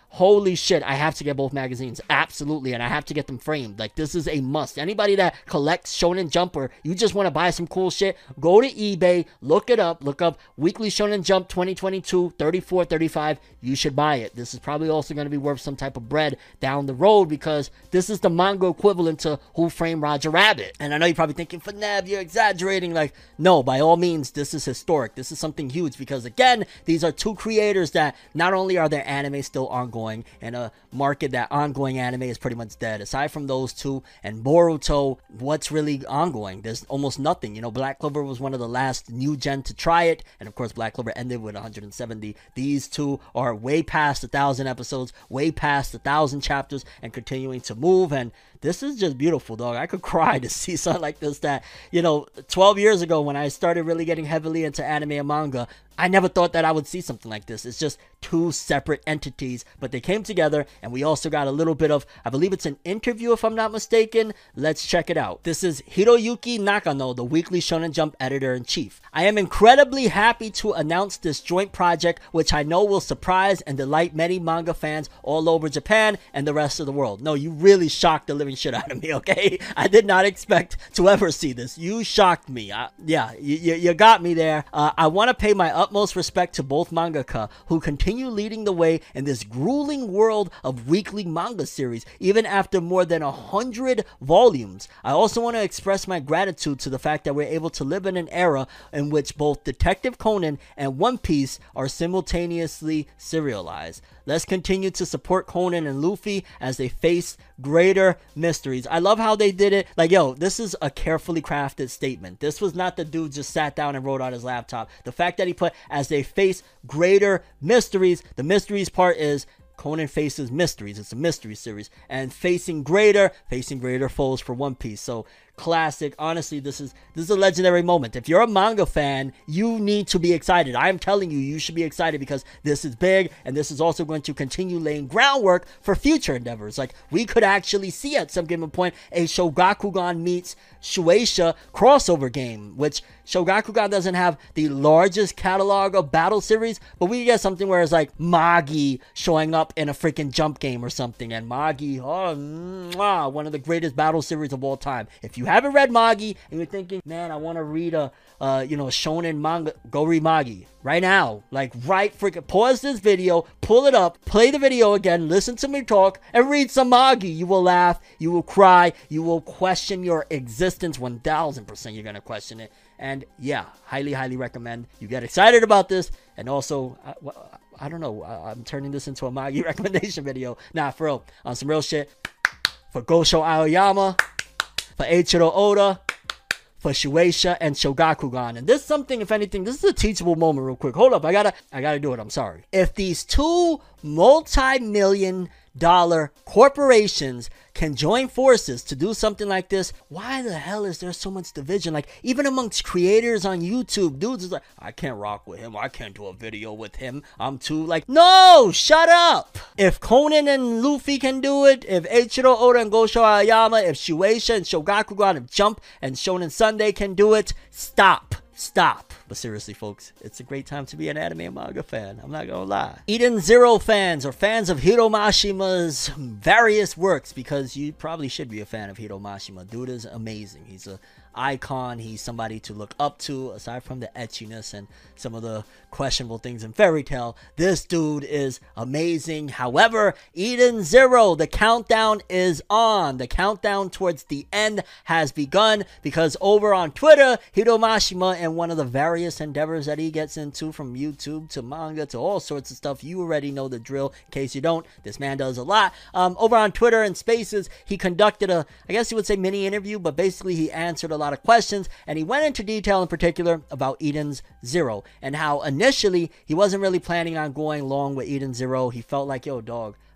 B: holy shit, I have to get both magazines. Absolutely. And I have to get them framed. Like, this is a must. Anybody that collects Shonen Jump or you just want to buy some cool shit, go to eBay, look it up, look up Weekly Shonen Jump twenty twenty-two, thirty-four thirty-five. You should buy it. This is probably also going to be worth some type of bread down the road because this is the manga equivalent to Who Framed Roger Rabbit. And I know you're probably thinking, Fneb, you're exaggerating. Like, no, by all means, this is historic. This is something huge because, again, these are two creators that not only are their anime still ongoing in a market that ongoing anime is pretty much dead. Aside from those two and Boruto, what's really ongoing? There's almost nothing. You know, Black Clover was one of the last new gen to try it, and of course Black Clover ended with one hundred seventy. These two are way past a thousand episodes, way past a thousand chapters, and continuing to move. And this is just beautiful, dog. I could cry to see something like this that, you know, twelve years ago when I started really getting heavily into anime and manga, I never thought that I would see something like this. It's just two separate entities, but they came together, and we also got a little bit of, I believe it's an interview if I'm not mistaken. Let's check it out. This is Hiroyuki Nakano, the Weekly Shonen Jump editor-in-chief. I am incredibly happy to announce this joint project, which I know will surprise and delight many manga fans all over Japan and the rest of the world. No, you really shocked the living shit out of me, okay? I did not expect to ever see this. You shocked me. I, yeah, you, you, you got me there. Uh, I want to pay my utmost respect to both mangaka who continue leading the way in this grueling world of weekly manga series, even after more than a hundred volumes. I also want to express my gratitude to the fact that we're able to live in an era in which both Detective Conan and One Piece are simultaneously serialized. Let's continue to support Conan and Luffy as they face greater mysteries. I love how they did it. Like, yo, this is a carefully crafted statement. This was not the dude just sat down and wrote on his laptop. The fact that he put, as they face greater mysteries, the mysteries part is Conan faces mysteries. It's a mystery series. And facing greater, facing greater foes for One Piece. So, classic. Honestly, this is this is a legendary moment. If you're a manga fan, you need to be excited. I'm telling you, you should be excited because this is big, and this is also going to continue laying groundwork for future endeavors. Like, we could actually see at some given point a Shogakukan meets Shueisha crossover game, which Shogakukan doesn't have the largest catalog of battle series, but we get something where it's like Magi showing up in a freaking Jump game or something, and Magi, oh, mwah, one of the greatest battle series of all time. If you haven't read Magi and you're thinking, man, I want to read a, uh, you know, shonen manga, go read Magi right now. Like, right freaking, pause this video, pull it up, play the video again, listen to me talk, and read some Magi. You will laugh, you will cry, you will question your existence. one thousand percent you're going to question it. And yeah, highly, highly recommend you get excited about this. And also, I, I don't know, I, I'm turning this into a Magi recommendation video. Nah, for real, on some real shit. For Gosho Aoyama, for Eiichiro Oda, for Shueisha and Shogakukan. And this is something, if anything, this is a teachable moment real quick. Hold up, I gotta, I gotta do it, I'm sorry. If these two multi-million dollar corporations can join forces to do something like this, why the hell is there so much division? Like, even amongst creators on YouTube, dudes is like, I can't rock with him, I can't do a video with him, I'm too, like, no, shut up. If Conan and Luffy can do it, if Eiichiro Oda and Gosho Aoyama, if Shueisha and Shogakukan, if Jump and Shonen Sunday can do it, stop. Stop. But seriously, folks, it's a great time to be an anime and manga fan. I'm not gonna lie. Eden Zero fans or fans of Hiro Mashima's various works, because you probably should be a fan of Hiro Mashima. Dude is amazing. He's a icon. He's somebody to look up to, aside from the etchiness and some of the questionable things in Fairy Tail. This dude is amazing. However, Eden Zero, the countdown is on. The countdown towards the end has begun, because over on Twitter, Hiro Mashima, and one of the various endeavors that he gets into, from YouTube to manga to all sorts of stuff, you already know the drill. In case you don't, this man does a lot. Um, over on Twitter and Spaces, he conducted a, I guess you would say, mini interview, but basically he answered a lot of questions, and he went into detail in particular about Eden's Zero, and how initially he wasn't really planning on going long with Eden Zero. He felt like, yo, dog,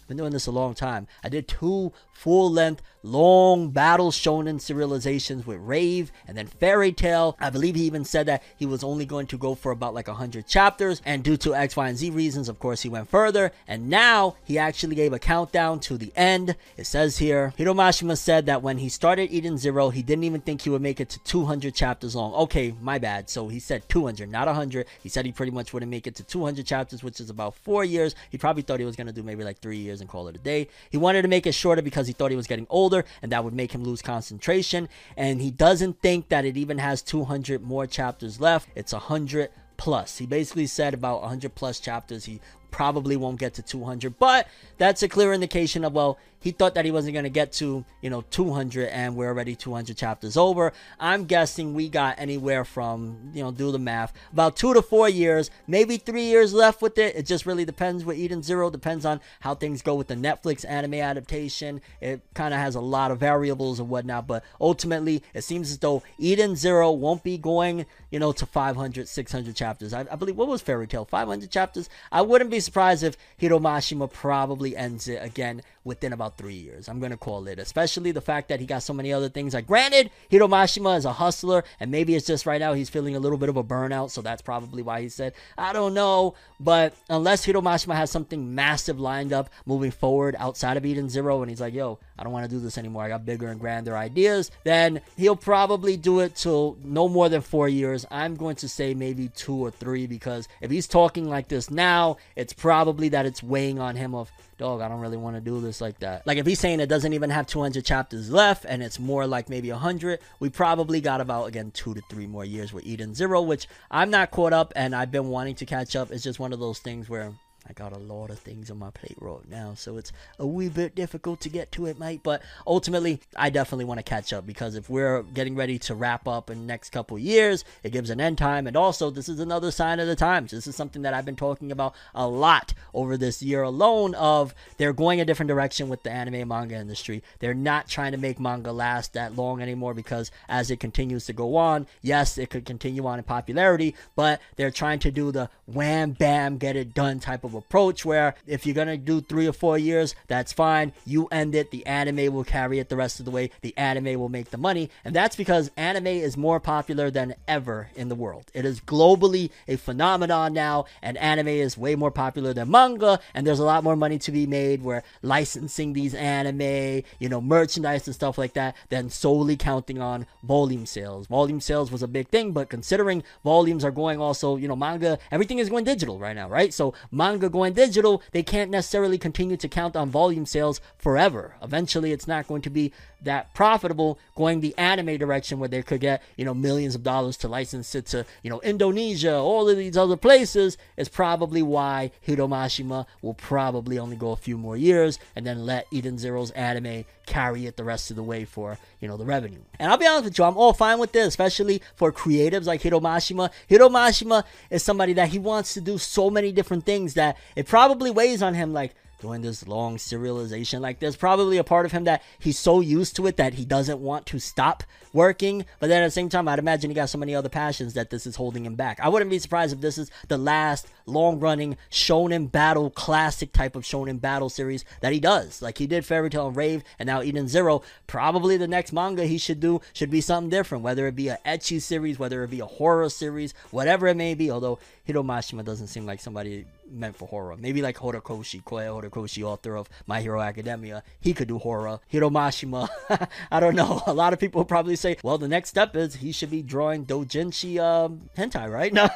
B: been doing this a long time. I did two full-length, long battle shonen serializations with Rave and then Fairy Tail. I believe he even said that he was only going to go for about like one hundred chapters, and due to X, Y, and Z reasons, of course, he went further, and now he actually gave a countdown to the end. It says here, Hiro Mashima said that when he started Eden Zero, he didn't even think he would make it to two hundred chapters long. Okay, my bad. So he said two hundred, not one hundred. He said he pretty much wouldn't make it to two hundred chapters, which is about four years. He probably thought he was going to do maybe like three years and call it a day. He wanted to make it shorter because he thought he was getting older, and that would make him lose concentration. And he doesn't think that it even has two hundred more chapters left. It's one hundred plus. He basically said about one hundred plus chapters. He probably won't get to two hundred, but that's a clear indication of, well, he thought that he wasn't going to get to, you know, two hundred, and we're already two hundred chapters over. I'm guessing we got anywhere from, you know, do the math, about two to four years, maybe three years left with it. It just really depends with Eden Zero. Depends on how things go with the Netflix anime adaptation. It kind of has a lot of variables and whatnot, but ultimately, it seems as though Eden Zero won't be going, you know, to five hundred, six hundred chapters. I, I believe, what was Fairy Tail? five hundred chapters? I wouldn't be surprised if Hiro Mashima probably ends it again within about three years. I'm going to call it, especially the fact that he got so many other things. Like, granted, Hiro Mashima is a hustler, and maybe it's just right now he's feeling a little bit of a burnout, so that's probably why he said, I don't know, but unless Hiro Mashima has something massive lined up moving forward outside of Eden Zero, and he's like, yo, I don't want to do this anymore, I got bigger and grander ideas, then he'll probably do it till no more than four years. I'm going to say maybe two or three, because if he's talking like this now, it's probably that it's weighing on him of, dog, I don't really want to do this like that. Like, if he's saying it doesn't even have two hundred chapters left and it's more like maybe one hundred, we probably got about, again, two to three more years with Eden Zero, which I'm not caught up and I've been wanting to catch up. It's just one of those things where I got a lot of things on my plate right now, so it's a wee bit difficult to get to it, mate. But ultimately, I definitely want to catch up, because if we're getting ready to wrap up in the next couple years, it gives an end time. And also, this is another sign of the times. This is something that I've been talking about a lot over this year alone, of they're going a different direction with the anime and manga industry. They're not trying to make manga last that long anymore, because as it continues to go on, yes, it could continue on in popularity, but they're trying to do the wham, bam, get it done type of approach, where if you're gonna do three or four years, that's fine, you end it, the anime will carry it the rest of the way, the anime will make the money. And that's because anime is more popular than ever in the world. It is globally a phenomenon now, and anime is way more popular than manga, and there's a lot more money to be made where licensing these anime, you know, merchandise and stuff like that, than solely counting on volume sales. Volume sales was a big thing, but considering volumes are going also, you know, manga, everything is going digital right now, right? So manga going digital, they can't necessarily continue to count on volume sales forever. Eventually, it's not going to be that profitable going the anime direction, where they could get, you know, millions of dollars to license it to, you know, Indonesia, all of these other places. Is probably why Hiro Mashima will probably only go a few more years and then let Eden Zero's anime carry it the rest of the way for, you know, the revenue. And I'll be honest with you, I'm all fine with this, especially for creatives like Hiro Mashima. Hiro Mashima is somebody that he wants to do so many different things that it probably weighs on him, like doing this long serialization. Like, there's probably a part of him that he's so used to it that he doesn't want to stop working, but then at the same time, I'd imagine he got so many other passions that this is holding him back. I wouldn't be surprised if this is the last long-running shonen battle, classic type of shonen battle series that he does. Like he did Fairy Tail and Rave, and now Eden Zero. Probably the next manga he should do should be something different, whether it be a ecchi series, whether it be a horror series, whatever it may be, although Hiro Mashima doesn't seem like somebody meant for horror. Maybe like Horikoshi, Koya Horikoshi, author of My Hero Academia. He could do horror. Hiro Mashima, I don't know. A lot of people probably say, well, the next step is he should be drawing doujinshi um, hentai, right? No.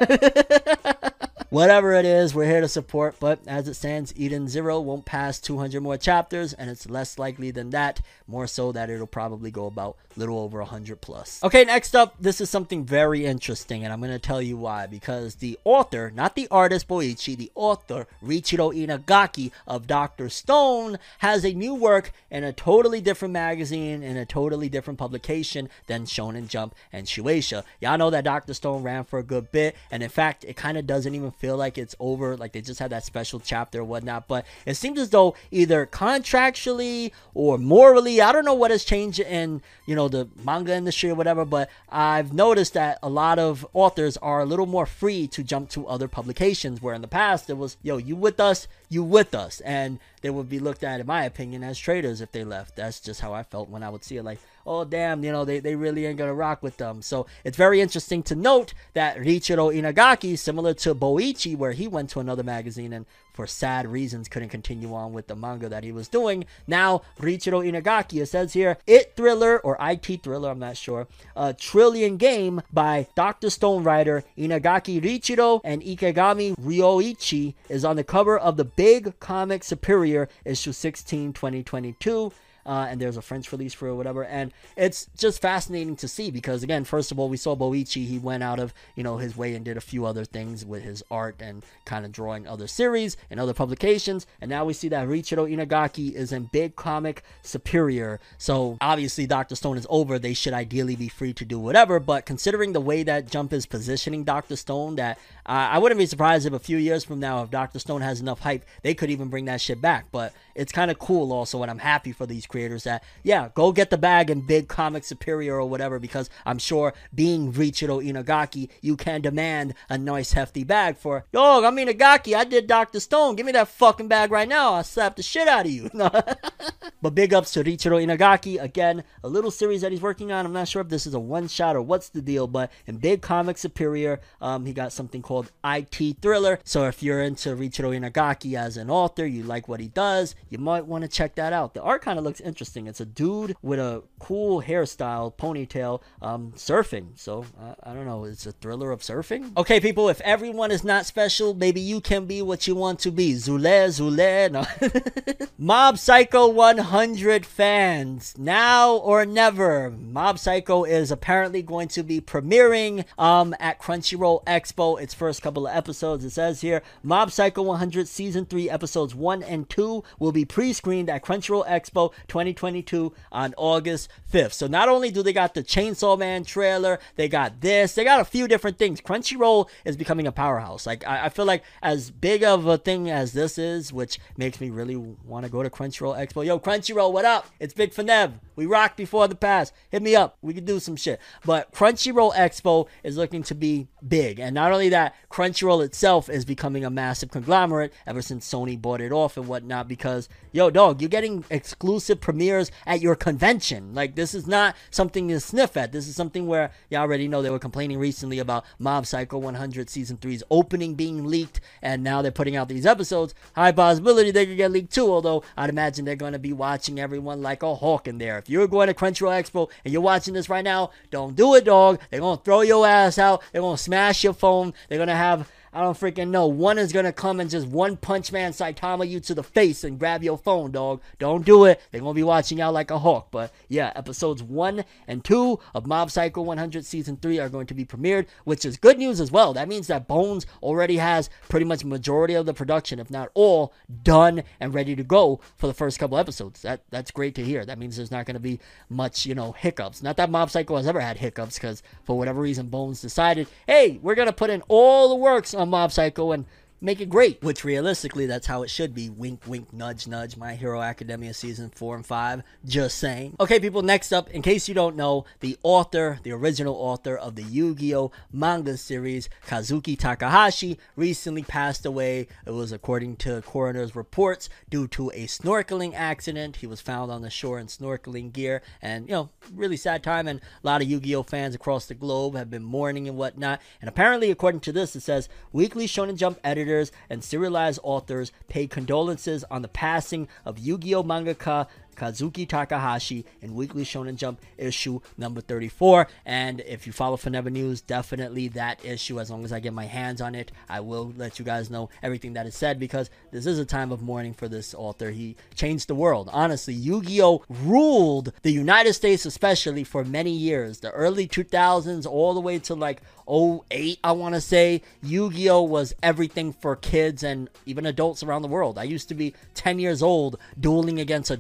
B: Whatever it is, we're here to support, but as it stands, Eden Zero won't pass two hundred more chapters, and it's less likely than that, more so that it'll probably go about a little over one hundred plus. Okay, next up, this is something very interesting, and I'm going to tell you why, because the author, not the artist Boichi, the author, Riichiro Inagaki of Doctor Stone, has a new work in a totally different magazine, in a totally different publication than Shonen Jump and Shueisha. Y'all know that Doctor Stone ran for a good bit, and in fact, it kind of doesn't even feel like it's over, like they just had that special chapter or whatnot. But it seems as though either contractually or morally, I don't know what has changed in, you know, the manga industry or whatever, but I've noticed that a lot of authors are a little more free to jump to other publications, where in the past it was, yo, you with us, you with us, and they would be looked at, in my opinion, as traitors if they left. That's just how I felt when I would see it, like, oh damn, you know, they, they really ain't gonna rock with them. So it's very interesting to note that Riichiro Inagaki, similar to Boichi, where he went to another magazine and for sad reasons couldn't continue on with the manga that he was doing. Now Riichiro Inagaki, it says here, It Thriller, or I T Thriller, I'm not sure, a Trillion Game by Doctor Stone writer Inagaki Riichiro and Ikegami Ryoichi is on the cover of the Big Comic Superior issue sixteen twenty twenty-two. Uh, and there's a French release for it or whatever, and it's just fascinating to see because, again, first of all, we saw Boichi, he went out of, you know, his way and did a few other things with his art and kind of drawing other series and other publications, and now we see that Riichiro Inagaki is in Big Comic Superior. So obviously Doctor Stone is over, they should ideally be free to do whatever, but considering the way that Jump is positioning Doctor Stone, that uh, I wouldn't be surprised if a few years from now, if Doctor Stone has enough hype, they could even bring that shit back. But it's kind of cool also, and I'm happy for these creators that, yeah, go get the bag in Big Comic Superior or whatever, because I'm sure being Riichiro Inagaki, you can demand a nice hefty bag for, yo, I'm Inagaki, I did Doctor Stone, give me that fucking bag right now, I'll slap the shit out of you. But big ups to Riichiro Inagaki, again, a little series that he's working on. I'm not sure if this is a one shot or what's the deal, but in Big Comic Superior, um, he got something called I T Thriller. So if you're into Riichiro Inagaki as an author, you like what he does, you might want to check that out. The art kind of looks interesting. It's a dude with a cool hairstyle, ponytail, um, surfing. So uh, I don't know, it's a thriller of surfing. Okay, people, if everyone is not special, maybe you can be what you want to be. Zule, Zule, no. Mob Psycho one hundred fans, now or never. Mob Psycho is apparently going to be premiering um at Crunchyroll Expo. Its first couple of episodes, it says here, Mob Psycho one hundred season three episodes one and two will be pre-screened at Crunchyroll Expo twenty twenty-two on August fifth. So not only do they got the Chainsaw Man trailer, they got this, they got a few different things. Crunchyroll is becoming a powerhouse. Like I, I feel like as big of a thing as this is, which makes me really want to go to Crunchyroll Expo. Yo, Crunchyroll, what up? It's Big Fanev. We rock before the past. Hit me up. We can do some shit. But Crunchyroll Expo is looking to be big. And not only that, Crunchyroll itself is becoming a massive conglomerate ever since Sony bought it off and whatnot, because, yo, dog, you're getting exclusive premieres at your convention. Like, this is not something to sniff at. This is something where you already know they were complaining recently about Mob Psycho one hundred Season three's opening being leaked, and now they're putting out these episodes. High possibility they could get leaked too, although I'd imagine they're going to be watching everyone like a hawk in there. If you're going to Crunchyroll Expo and you're watching this right now, don't do it, dog. They're going to throw your ass out. They're going to smash your phone. They're going to have, I don't freaking know, one is going to come and just one punch man Saitama you to the face and grab your phone, dog. Don't do it. They're going to be watching out like a hawk. But yeah, episodes one and two of Mob Psycho one hundred Season three are going to be premiered, which is good news as well. That means that Bones already has pretty much majority of the production, if not all, done and ready to go for the first couple episodes. That That's great to hear. That means there's not going to be much, you know, hiccups. Not that Mob Psycho has ever had hiccups, because for whatever reason, Bones decided, hey, we're going to put in all the works on Mob Psycho and make it great, which realistically that's how it should be. Wink wink, nudge nudge. My Hero Academia season four and five, just saying. Okay, people, next up, in case you don't know, the author, the original author of the Yu-Gi-Oh manga series, Kazuki Takahashi, recently passed away. It was according to coroner's reports due to a snorkeling accident. He was found on the shore in snorkeling gear, and, you know, really sad time, and a lot of Yu-Gi-Oh fans across the globe have been mourning and whatnot. And apparently, according to this, it says Weekly Shonen Jump editor and serialized authors pay condolences on the passing of Yu-Gi-Oh mangaka Kazuki Takahashi in Weekly Shonen Jump issue number thirty-four. And if you follow Forever News, definitely that issue, as long as I get my hands on it, I will let you guys know everything that is said, because this is a time of mourning for this author. He changed the world. Honestly, Yu-Gi-Oh ruled the United States especially for many years. The early two thousands all the way to like oh eight, I want to say. Yu-Gi-Oh was everything for kids and even adults around the world. I used to be ten years old dueling against adults and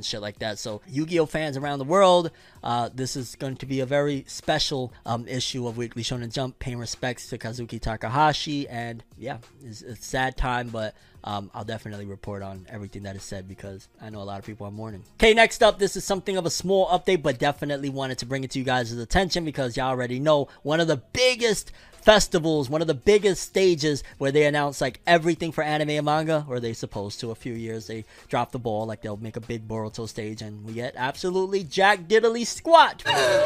B: and shit like that. So Yu-Gi-Oh fans around the world, uh, this is going to be a very special um, issue of Weekly Shonen Jump, paying respects to Kazuki Takahashi. And yeah, it's, it's a sad time, but Um, I'll definitely report on everything that is said because I know a lot of people are mourning. Okay, next up, this is something of a small update, but definitely wanted to bring it to you guys' attention because y'all already know one of the biggest festivals, one of the biggest stages where they announce like everything for anime and manga, or they supposed to. A few years they drop the ball, like they'll make a big Boruto stage and we get absolutely jack diddly squat.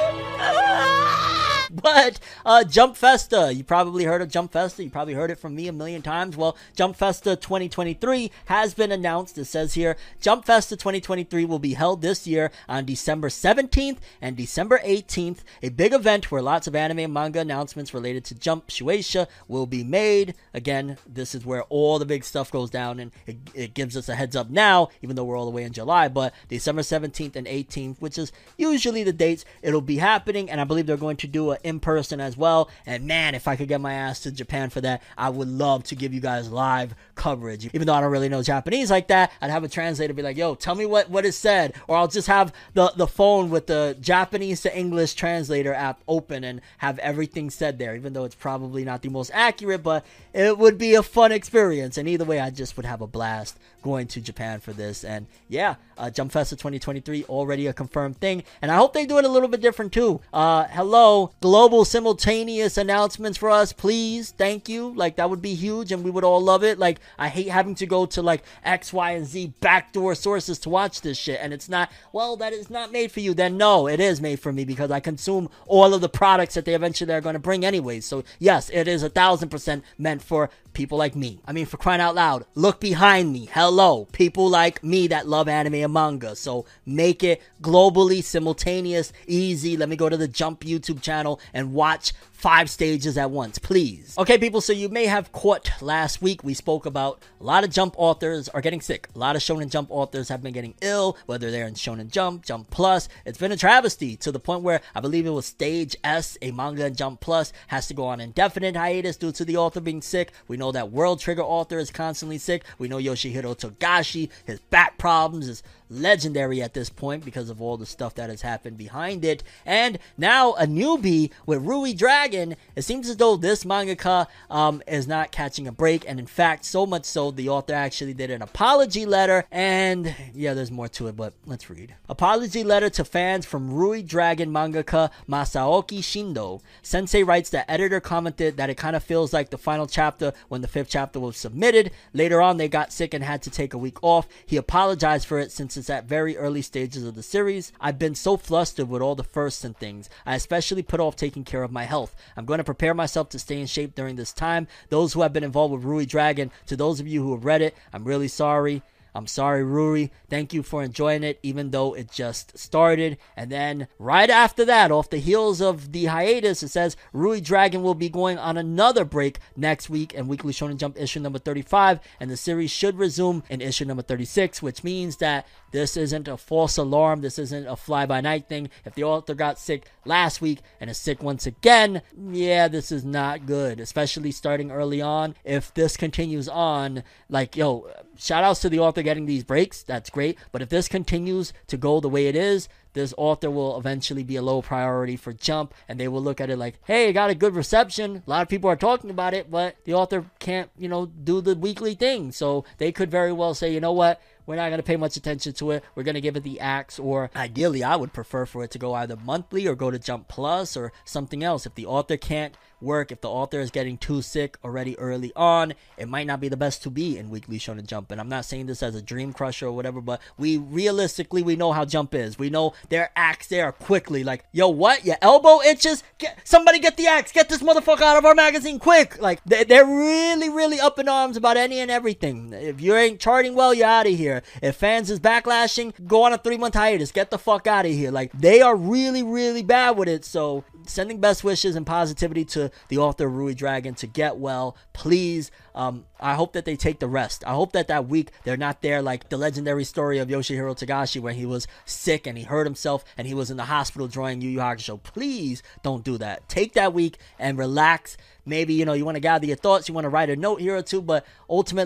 B: But uh, Jump Festa, you probably heard of Jump Festa. You probably heard it from me a million times. Well, Jump Festa twenty twenty-three has been announced. It says here, Jump Festa twenty twenty-three will be held this year on December seventeenth and December eighteenth. A big event where lots of anime and manga announcements related to Jump Shueisha will be made. Again, this is where all the big stuff goes down, and it, it gives us a heads up now, even though we're all the way in July. But December seventeenth and eighteenth, which is usually the dates, it'll be happening, and I believe they're going to do a in person as well. And man, if I could get my ass to Japan for that, I would love to give you guys live coverage. Even though I don't really know Japanese like that, I'd have a translator be like, yo, tell me what what is said, or I'll just have the the phone with the Japanese to English translator app open and have everything said there, even though it's probably not the most accurate, but it would be a fun experience. And either way, I just would have a blast going to Japan for this. And yeah, uh, Jump Festa twenty twenty-three already a confirmed thing, and I hope they do it a little bit different too. Uh, hello, global simultaneous announcements for us, please. Thank you. Like, that would be huge, and we would all love it. Like, I hate having to go to like X, Y, and Z backdoor sources to watch this shit, and it's not, well, that is not made for you. Then no, it is made for me because I consume all of the products that they eventually are going to bring anyways. So yes, it is a thousand percent meant for people like me. I mean, for crying out loud, look behind me. Hello, people like me that love anime and manga. So make it globally simultaneous, easy. Let me go to the Jump YouTube channel and watch five stages at once, please. Okay, people, so you may have caught last week we spoke about a lot of Jump authors are getting sick. A lot of Shonen Jump authors have been getting ill, whether they're in Shonen Jump, Jump Plus. It's been a travesty to the point where I believe it was Stage S, a manga in Jump Plus, has to go on indefinite hiatus due to the author being sick. We know that World Trigger author is constantly sick. We know Yoshihiro Togashi, his back problems is legendary at this point because of all the stuff that has happened behind it. And now a newbie with Rui Dragon. It seems as though this mangaka um, is not catching a break, and in fact, so much so the author actually did an apology letter. And yeah, there's more to it, but let's read. Apology letter to fans from Rui Dragon mangaka Masaoki Shindo. Sensei writes that editor commented that it kind of feels like the final chapter when the fifth chapter was submitted. Later on, they got sick and had to take a week off. He apologized for it since it's at very early stages of the series. I've been so flustered with all the firsts and things. I especially put off taking care of my health. I'm going to prepare myself to stay in shape during this time. Those who have been involved with Rui Dragon, to those of you who have read it, I'm really sorry. I'm sorry, Ruri. Thank you for enjoying it, even though it just started. And then right after that, off the heels of the hiatus, it says Rui Dragon will be going on another break next week in Weekly Shonen Jump issue number thirty-five, and the series should resume in issue number thirty-six, which means that this isn't a false alarm. This isn't a fly-by-night thing. If the author got sick last week and is sick once again, yeah, this is not good, especially starting early on. If this continues on, like, yo, shout outs to the author getting these breaks. That's great. But if this continues to go the way it is, this author will eventually be a low priority for Jump, and they will look at it like, hey, it got a good reception. A lot of people are talking about it, but the author can't, you know, do the weekly thing. So they could very well say, you know what? We're not going to pay much attention to it. We're going to give it the axe, or ideally, I would prefer for it to go either monthly or go to Jump Plus or something else. If the author can't work, if the author is getting too sick already early on, it might not be the best to be in Weekly Shonen Jump. And I'm not saying this as a dream crusher or whatever, but we realistically, we know how Jump is. We know their axe there quickly. Like, yo, what? Your elbow itches? Get, somebody get the axe. Get this motherfucker out of our magazine quick. Like, they, they're really, really up in arms about any and everything. If you ain't charting well, you're out of here. If fans is backlashing, go on a three-month hiatus. Get the fuck out of here. Like, they are really, really bad with it. So, sending best wishes and positivity to the author Rui Dragon to get well. Please, um, I hope that they take the rest. I hope that that week they're not there like the legendary story of Yoshihiro Togashi where he was sick and he hurt himself and he was in the hospital drawing Yu Yu Hakusho. Please don't do that. Take that week and relax. Maybe, you know, you want to gather your thoughts. You want to write a note here or two, but ultimately,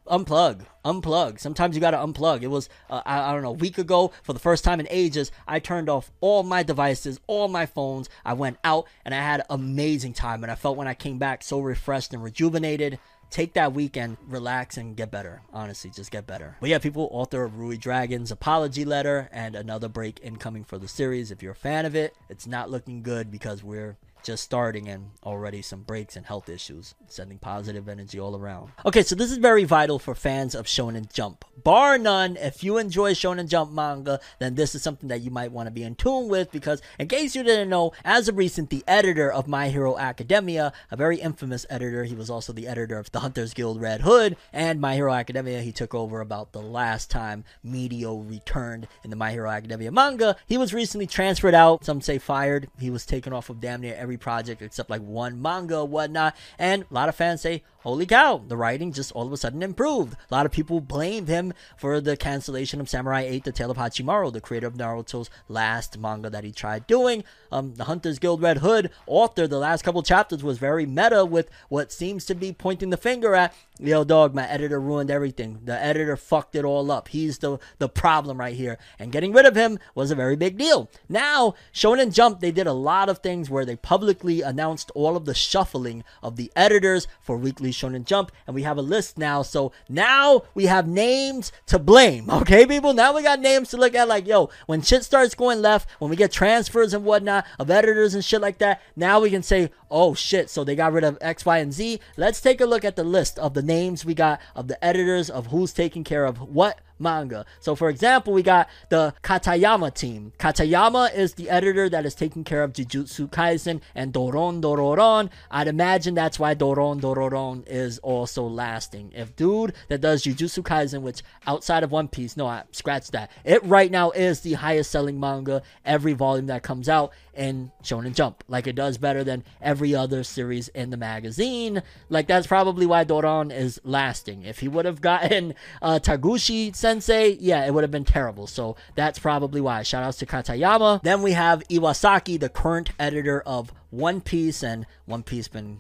B: unplug, unplug. Sometimes you gotta unplug. It was, uh, I, I don't know, a week ago, for the first time in ages, I turned off all my devices, all my phones. I went out and I had an amazing time. And I felt when I came back so refreshed and rejuvenated. Take that weekend, relax, and get better. Honestly, just get better. But yeah, people, author of Rui Dragon's apology letter and another break incoming for the series. If you're a fan of it, it's not looking good because we're just starting and already some breaks and health issues, sending positive energy all around. Okay, so this is very vital for fans of Shonen Jump. Bar none, if you enjoy Shonen Jump manga, then this is something that you might want to be in tune with, because in case you didn't know, as of recent, the editor of My Hero Academia, a very infamous editor, he was also the editor of the Hunters Guild Red Hood and My Hero Academia. He took over about the last time Medio returned in the My Hero Academia manga. He was recently transferred out, some say fired. He was taken off of damn near every project except like one manga or whatnot, and a lot of fans say, holy cow, the writing just all of a sudden improved. A lot of people blamed him for the cancellation of Samurai eight, The Tale of Hachimaru, the creator of Naruto's last manga that he tried doing. Um, the Hunters Guild Red Hood author, the last couple chapters was very meta with what seems to be pointing the finger at, yo dog, my editor ruined everything. The editor fucked it all up. He's the, the problem right here. And getting rid of him was a very big deal. Now, Shonen Jump, they did a lot of things where they publicly announced all of the shuffling of the editors for Weekly Shonen Jump, and we have a list now. So now we have names to blame, okay, people? Now we got names to look at, like, yo, when shit starts going left, when we get transfers and whatnot of editors and shit like that, now we can say, oh shit, so they got rid of X, Y, and Z. Let's take a look at the list of the names we got of the editors of who's taking care of what manga. So for example, we got the Katayama team. Katayama is the editor that is taking care of Jujutsu Kaisen and Doron Dororon. I'd imagine that's why Doron Dororon is also lasting. If dude that does Jujutsu Kaisen, which outside of One Piece, no, I scratch that. It right now is the highest selling manga every volume that comes out in Shonen Jump. Like, it does better than every other series in the magazine. Like, that's probably why Doron is lasting. If he would have gotten uh, Taguchi Sensei, yeah, it would have been terrible. So that's probably why. Shout outs to Katayama. Then we have Iwasaki, the current editor of One Piece, and One Piece been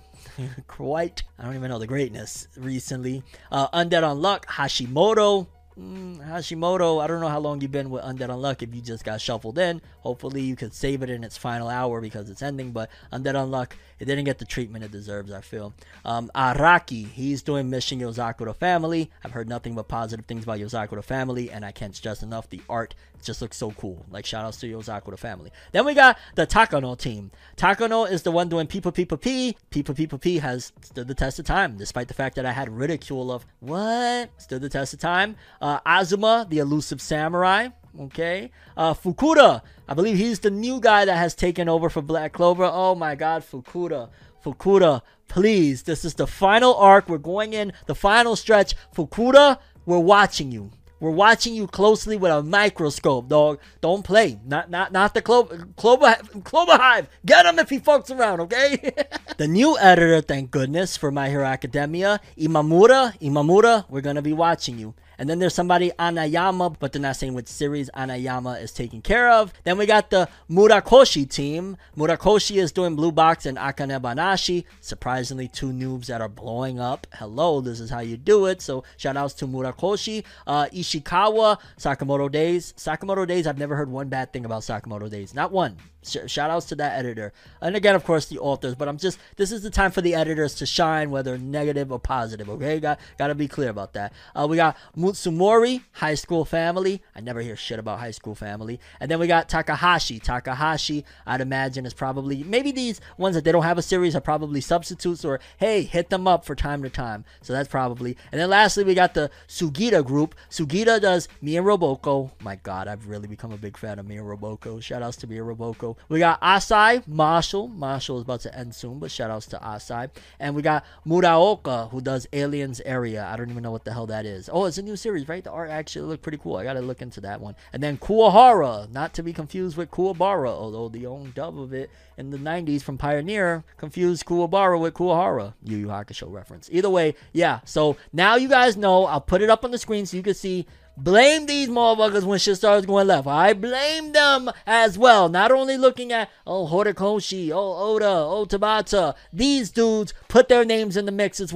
B: quite, I don't even know the greatness recently. Uh, Undead Unluck, Hashimoto. Mm, Hashimoto, I don't know how long you've been with Undead Unluck if you just got shuffled in. Hopefully you could save it in its final hour because it's ending, but Undead Unluck, it didn't get the treatment it deserves, I feel. Um, Araki, he's doing Mission Yozakura Family. I've heard nothing but positive things about Yozakura Family, and I can't stress enough, the art just looks so cool. Like, shout outs to Yozakura Family. Then we got the Takano team. Takano is the one doing Peepa Peepa P. Peepa Peepa P has stood the test of time, despite the fact that I had ridicule of, what? Stood the test of time. Uh, Azuma, the elusive samurai. Okay. Uh, Fukuda, I believe he's the new guy that has taken over for Black Clover. Oh my god, Fukuda. Fukuda, please. This is the final arc. We're going in the final stretch. Fukuda, we're watching you. We're watching you closely with a microscope, dog. Don't play. Not not not the Clover Clover Clover Hive. Get him if he fucks around, okay? The new editor, thank goodness, for My Hero Academia, Imamura. Imamura, we're gonna be watching you. And then there's somebody, Anayama, but they're not saying which series Anayama is taking care of. Then we got the Murakoshi team. Murakoshi is doing Blue Box and Akane Banashi. Surprisingly, two noobs that are blowing up. Hello, this is how you do it. So shout outs to Murakoshi. Uh, Ishikawa, Sakamoto Days. Sakamoto Days, I've never heard one bad thing about Sakamoto Days. Not one. Sh- shout outs to that editor. And again, of course, the authors. But I'm just, this is the time for the editors to shine, whether negative or positive, okay? Got, got to be clear about that. Uh, we got Mutsumori, High School Family. I never hear shit about High School Family. And then we got Takahashi. Takahashi, I'd imagine, is probably, maybe these ones that they don't have a series are probably substitutes, or hey, hit them up for time to time. So that's probably. And then lastly, we got the Sugita group. Sugita does Me and Roboko. My god, I've really become a big fan of Me and Roboko. Shout outs to Me and Roboko. We got Asai, Marshall. Marshall is about to end soon, but shout outs to Asai. And we got Muraoka, who does Aliens Area. I don't even know what the hell that is. Oh, it's a new series, right? The art actually looked pretty cool. I gotta look into that one. And then Kuwahara, not to be confused with Kuwabara, although the own dub of it in the nineties from Pioneer confused Kuwabara with Kuwahara. Yu Yu Hakusho reference. Either way, yeah. So now you guys know. I'll put it up on the screen so you can see. Blame these motherfuckers when shit starts going left. I blame them as well. Not only looking at, oh, Horikoshi, oh, Oda, oh, Tabata. These dudes put their names in the mix as well.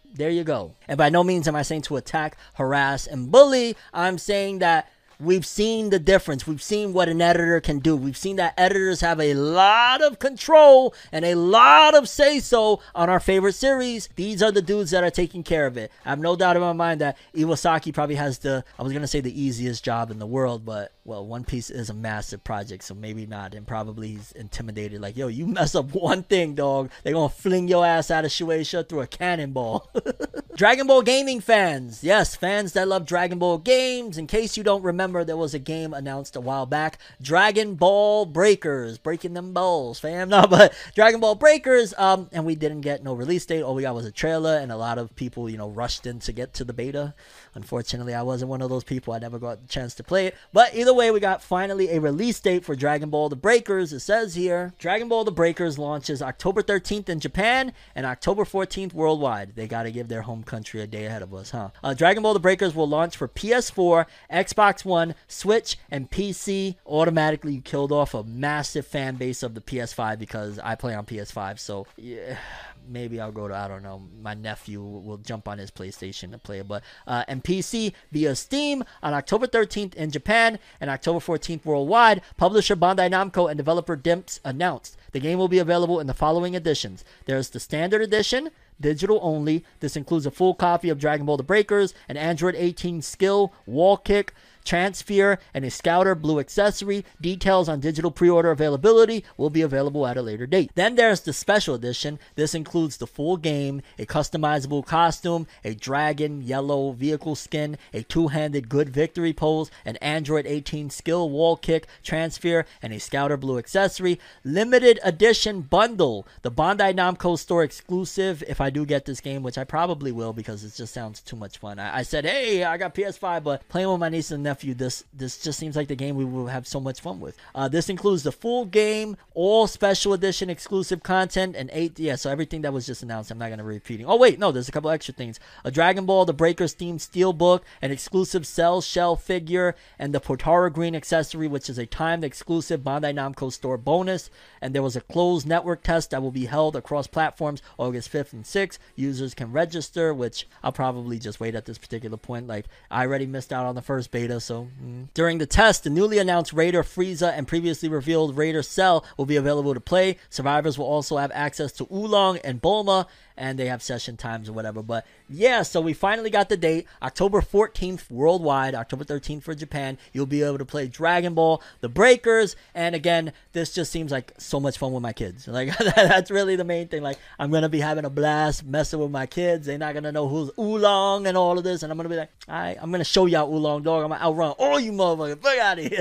B: there you go. And by no means am I saying to attack, harass, and bully. I'm saying that we've seen the difference. We've seen what an editor can do. We've seen that editors have a lot of control and a lot of say-so on our favorite series. These are the dudes that are taking care of it. I have no doubt in my mind that Iwasaki probably has the, I was going to say the easiest job in the world, but, well, One Piece is a massive project, so maybe not. And probably he's intimidated, like, yo, you mess up one thing, dog, they're going to fling your ass out of Shueisha through a cannonball. Dragon Ball gaming fans. Yes, fans that love Dragon Ball games. In case you don't remember, there was a game announced a while back, Dragon Ball Breakers, breaking them balls, fam. No, but Dragon Ball Breakers, um, and we didn't get no release date. All we got was a trailer, and a lot of people, you know, rushed in to get to the beta. Unfortunately, I wasn't one of those people. I never got the chance to play it. But either way, we got finally a release date for Dragon Ball The Breakers. It says here, Dragon Ball The Breakers launches October thirteenth in Japan and October fourteenth worldwide. They got to give their home country a day ahead of us, huh? Uh, Dragon Ball The Breakers will launch for P S four, Xbox One, Switch, and P C. Automatically, you killed off a massive fan base of the P S five because I play on P S five. So, yeah, maybe I'll go to, I don't know, my nephew will jump on his PlayStation to play it. But, uh, and P C via Steam on October thirteenth in Japan and October fourteenth worldwide. Publisher Bandai Namco and developer Dimps announced the game will be available in the following editions. There's the Standard Edition, digital only. This includes a full copy of Dragon Ball The Breakers, an Android eighteen skill, wall kick, Transfear, and a Scouter Blue accessory. Details on digital pre-order availability will be available at a later date. Then there's the Special Edition. This includes the full game, a customizable costume, a dragon yellow vehicle skin, a two-handed good victory pose, an Android eighteen skill wall kick, Transfear, and a Scouter Blue accessory. Limited Edition Bundle, the Bandai Namco store exclusive, if I do get this game, which I probably will because it just sounds too much fun. I, I said, hey, I got P S five, but playing with my niece and nephew, this this just seems like the game we will have so much fun with. Uh, this includes the full game, all special edition exclusive content, and eight, yeah, so everything that was just announced, I'm not going to repeat. Oh, wait, no, there's a couple extra things. A Dragon Ball The Breakers themed steelbook, an exclusive Cell Shell figure, and the Potara Green accessory, which is a timed exclusive Bandai Namco store bonus. And there was a closed network test that will be held across platforms August fifth and sixth. Users can register, which I'll probably just wait at this particular point. Like, I already missed out on the first beta, so mm. During the test, the newly announced Raider Frieza and previously revealed Raider Cell will be available to play. Survivors will also have access to Oolong and Bulma, and they have session times or whatever. But yeah, so we finally got the date, October fourteenth worldwide, October thirteenth for Japan. You'll be able to play Dragon Ball The Breakers, and again, this just seems like so much fun with my kids. Like, that's really the main thing. Like, I'm gonna be having a blast messing with my kids. They're not gonna know who's Oolong and all of this, and I'm gonna be like, all right, I'm gonna show y'all Oolong, dog. I'm gonna outrun all you motherfuckers. Fuck out of here.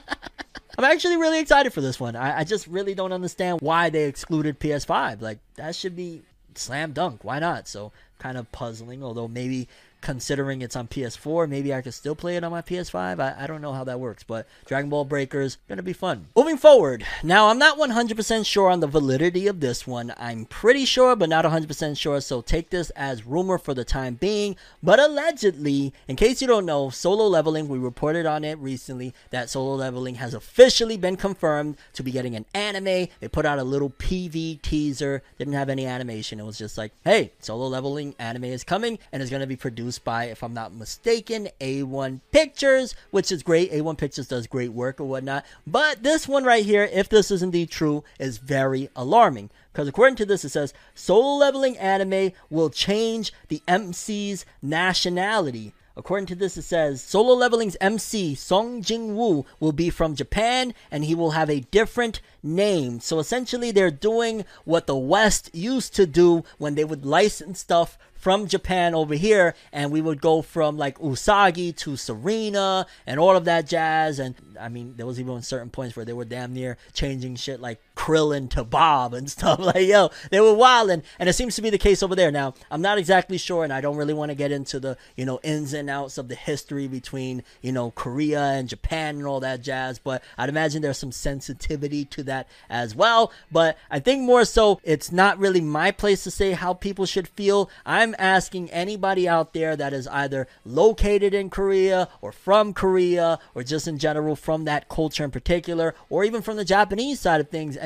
B: I'm actually really excited for this one. I, I just really don't understand why they excluded P S five. Like, that should be slam dunk. Why not? So kind of puzzling, although maybe considering it's on P S four, maybe I could still play it on my P S five. I, I don't know how that works, but Dragon Ball Breakers, gonna be fun. Moving forward, now I'm not one hundred percent sure on the validity of this one. I'm pretty sure, but not one hundred percent sure, so take this as rumor for the time being. But allegedly, in case you don't know, Solo Leveling, we reported on it recently, that Solo Leveling has officially been confirmed to be getting an anime. They put out a little P V teaser, didn't have any animation. It was just like, hey, Solo Leveling anime is coming, and it's gonna be produced by, if I'm not mistaken, A one Pictures, which is great. A one Pictures does great work or whatnot. But this one right here, if this is indeed true, is very alarming. Because according to this, it says, Solo Leveling anime will change the M C's nationality. According to this, it says, Solo Leveling's M C, Song Jin-woo, will be from Japan, and he will have a different name. So essentially, they're doing what the West used to do when they would license stuff from Japan over here, and we would go from like Usagi to Serena and all of that jazz. And I mean, there was even certain points where they were damn near changing shit like Krillin to Bob and stuff. Like, yo, they were wildin', and it seems to be the case over there. Now, I'm not exactly sure, and I don't really want to get into the, you know, ins and outs of the history between, you know, Korea and Japan and all that jazz, but I'd imagine there's some sensitivity to that as well. But I think more so, it's not really my place to say how people should feel. I'm asking anybody out there that is either located in Korea or from Korea or just in general from that culture in particular, or even from the Japanese side of things, anybody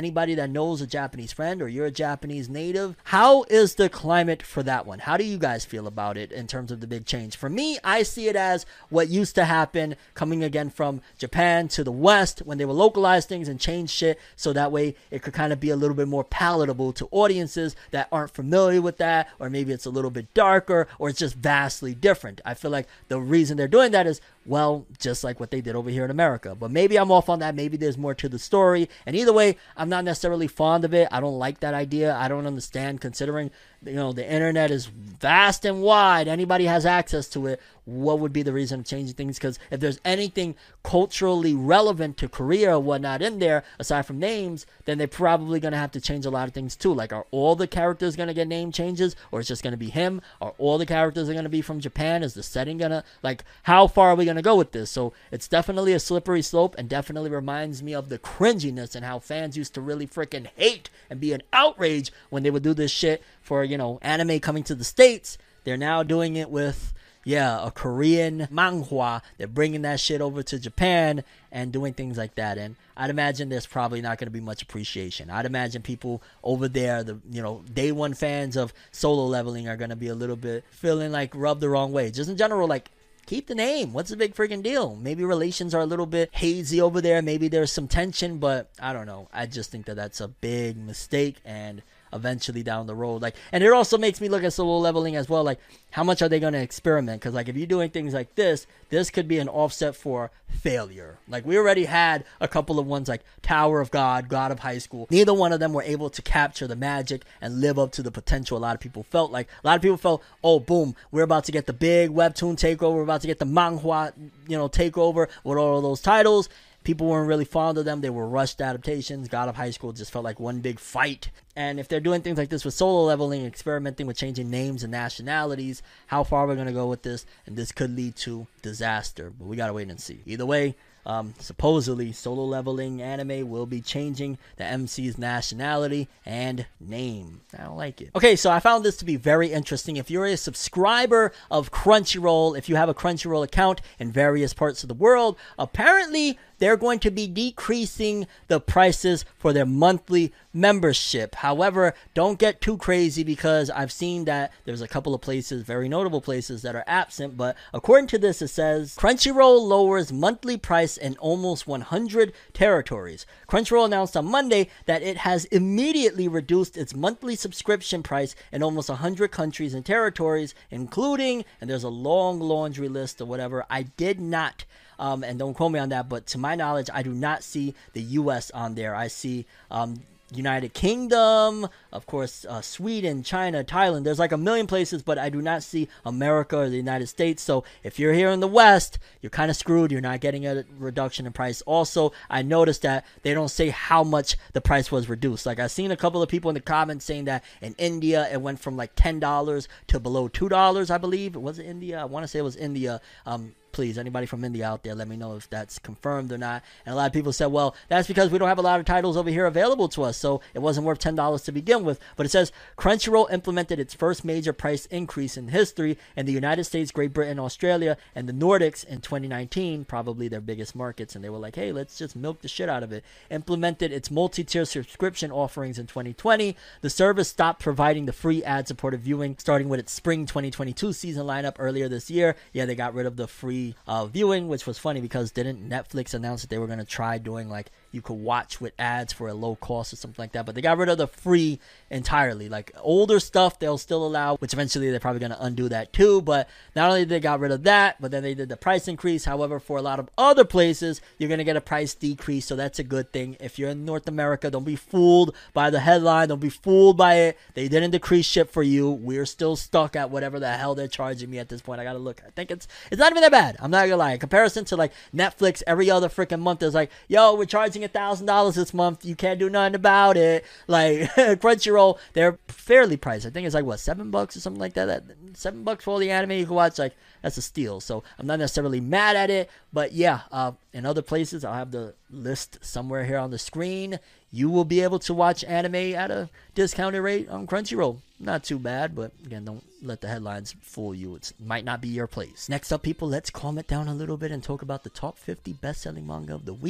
B: anybody that knows a Japanese friend or you're a Japanese native, how is the climate for that one? How do you guys feel about it in terms of the big change? For me, I see it as what used to happen coming again from Japan to the West when they would localize things and change shit so that way it could kind of be a little bit more palatable to audiences that aren't familiar with that, or maybe it's a little bit darker, or it's just vastly different. I feel like the reason they're doing that is, well, just like what they did over here in America. But maybe I'm off on that. Maybe there's more to the story. And either way, I'm not necessarily fond of it. I don't like that idea. I don't understand, considering, you know, the internet is vast and wide. Anybody has access to it. What would be the reason of changing things? Because if there's anything culturally relevant to Korea or whatnot in there, aside from names, then they're probably going to have to change a lot of things too. Like, are all the characters going to get name changes? Or it's just going to be him? Are all the characters are going to be from Japan? Is the setting going to, like, how far are we going to go with this? So it's definitely a slippery slope, and definitely reminds me of the cringiness and how fans used to really freaking hate and be an outrage when they would do this shit for, you know, anime coming to the States. They're now doing it with, yeah, a Korean manhwa. They're bringing that shit over to Japan and doing things like that. And I'd imagine there's probably not going to be much appreciation. I'd imagine people over there, the, you know, day one fans of Solo Leveling are going to be a little bit feeling like rubbed the wrong way. Just in general, like, keep the name. What's the big freaking deal? Maybe relations are a little bit hazy over there. Maybe there's some tension, but I don't know. I just think that that's a big mistake, and eventually down the road, like, and it also makes me look at Solo Leveling as well, like, how much are they going to experiment? Because, like, if you're doing things like this, this could be an offset for failure. Like, we already had a couple of ones like Tower of God, God of High School. Neither one of them were able to capture the magic and live up to the potential a lot of people felt. Like, a lot of people felt, oh, boom, we're about to get the big webtoon takeover, we're about to get the manhwa, you know, takeover with all of those titles. People weren't really fond of them. They were rushed adaptations. God of High School just felt like one big fight. And if they're doing things like this with Solo Leveling, experimenting with changing names and nationalities, how far are we going to go with this? And this could lead to disaster. But we got to wait and see. Either way, um, supposedly Solo Leveling anime will be changing the M C's nationality and name. I don't like it. Okay, so I found this to be very interesting. If you're a subscriber of Crunchyroll, if you have a Crunchyroll account in various parts of the world, apparently they're going to be decreasing the prices for their monthly membership. However, don't get too crazy, because I've seen that there's a couple of places, very notable places, that are absent. But according to this, it says Crunchyroll lowers monthly price in almost one hundred territories. Crunchyroll announced on Monday that it has immediately reduced its monthly subscription price in almost one hundred countries and territories, including, and there's a long laundry list or whatever. I did not Um, and don't quote me on that, but to my knowledge, I do not see the U S on there. I see um, United Kingdom, of course, uh, Sweden, China, Thailand. There's like a million places, but I do not see America or the United States. So if you're here in the West, you're kind of screwed. You're not getting a reduction in price. Also, I noticed that they don't say how much the price was reduced. Like, I've seen a couple of people in the comments saying that in India, it went from like ten dollars to below two dollars, I believe. Was it India? I want to say it was India. Um, Please, anybody from India out there, let me know if that's confirmed or not. And a lot of people said, well, that's because we don't have a lot of titles over here available to us, so it wasn't worth ten dollars to begin with. But it says Crunchyroll implemented its first major price increase in history in the United States, Great Britain, Australia, and the Nordics in twenty nineteen, probably their biggest markets. And they were like, hey, let's just milk the shit out of it. Implemented its multi-tier subscription offerings in twenty twenty. The service stopped providing the free ad-supported viewing, starting with its spring twenty twenty-two season lineup earlier this year. Yeah, they got rid of the free Uh, viewing, which was funny because didn't Netflix announce that they were going to try doing like you could watch with ads for a low cost or something like that? But they got rid of the free entirely. Like, older stuff they'll still allow, which eventually they're probably going to undo that too. But not only did they got rid of that, but then they did the price increase. However, for a lot of other places, you're going to get a price decrease, so that's a good thing. If you're in North America, don't be fooled by the headline. Don't be fooled by it. They didn't decrease shit for you. We're still stuck at whatever the hell they're charging me at this point. I gotta look. I think it's it's not even that bad. I'm not gonna lie. In comparison to like Netflix, every other freaking month is like, yo, we're charging a thousand dollars this month. You can't do nothing about it. Like Crunchyroll, they're fairly priced. I think it's like what, seven bucks or something like that. that seven bucks for all the anime you can watch. Like, that's a steal. So I'm not necessarily mad at it, but yeah, uh, in other places, I'll have the list somewhere here on the screen. You will be able to watch anime at a discounted rate on Crunchyroll. Not too bad, but again, don't let the headlines fool you. It might not be your place. Next up, people, let's calm it down a little bit and talk about the top fifty best-selling manga of the week.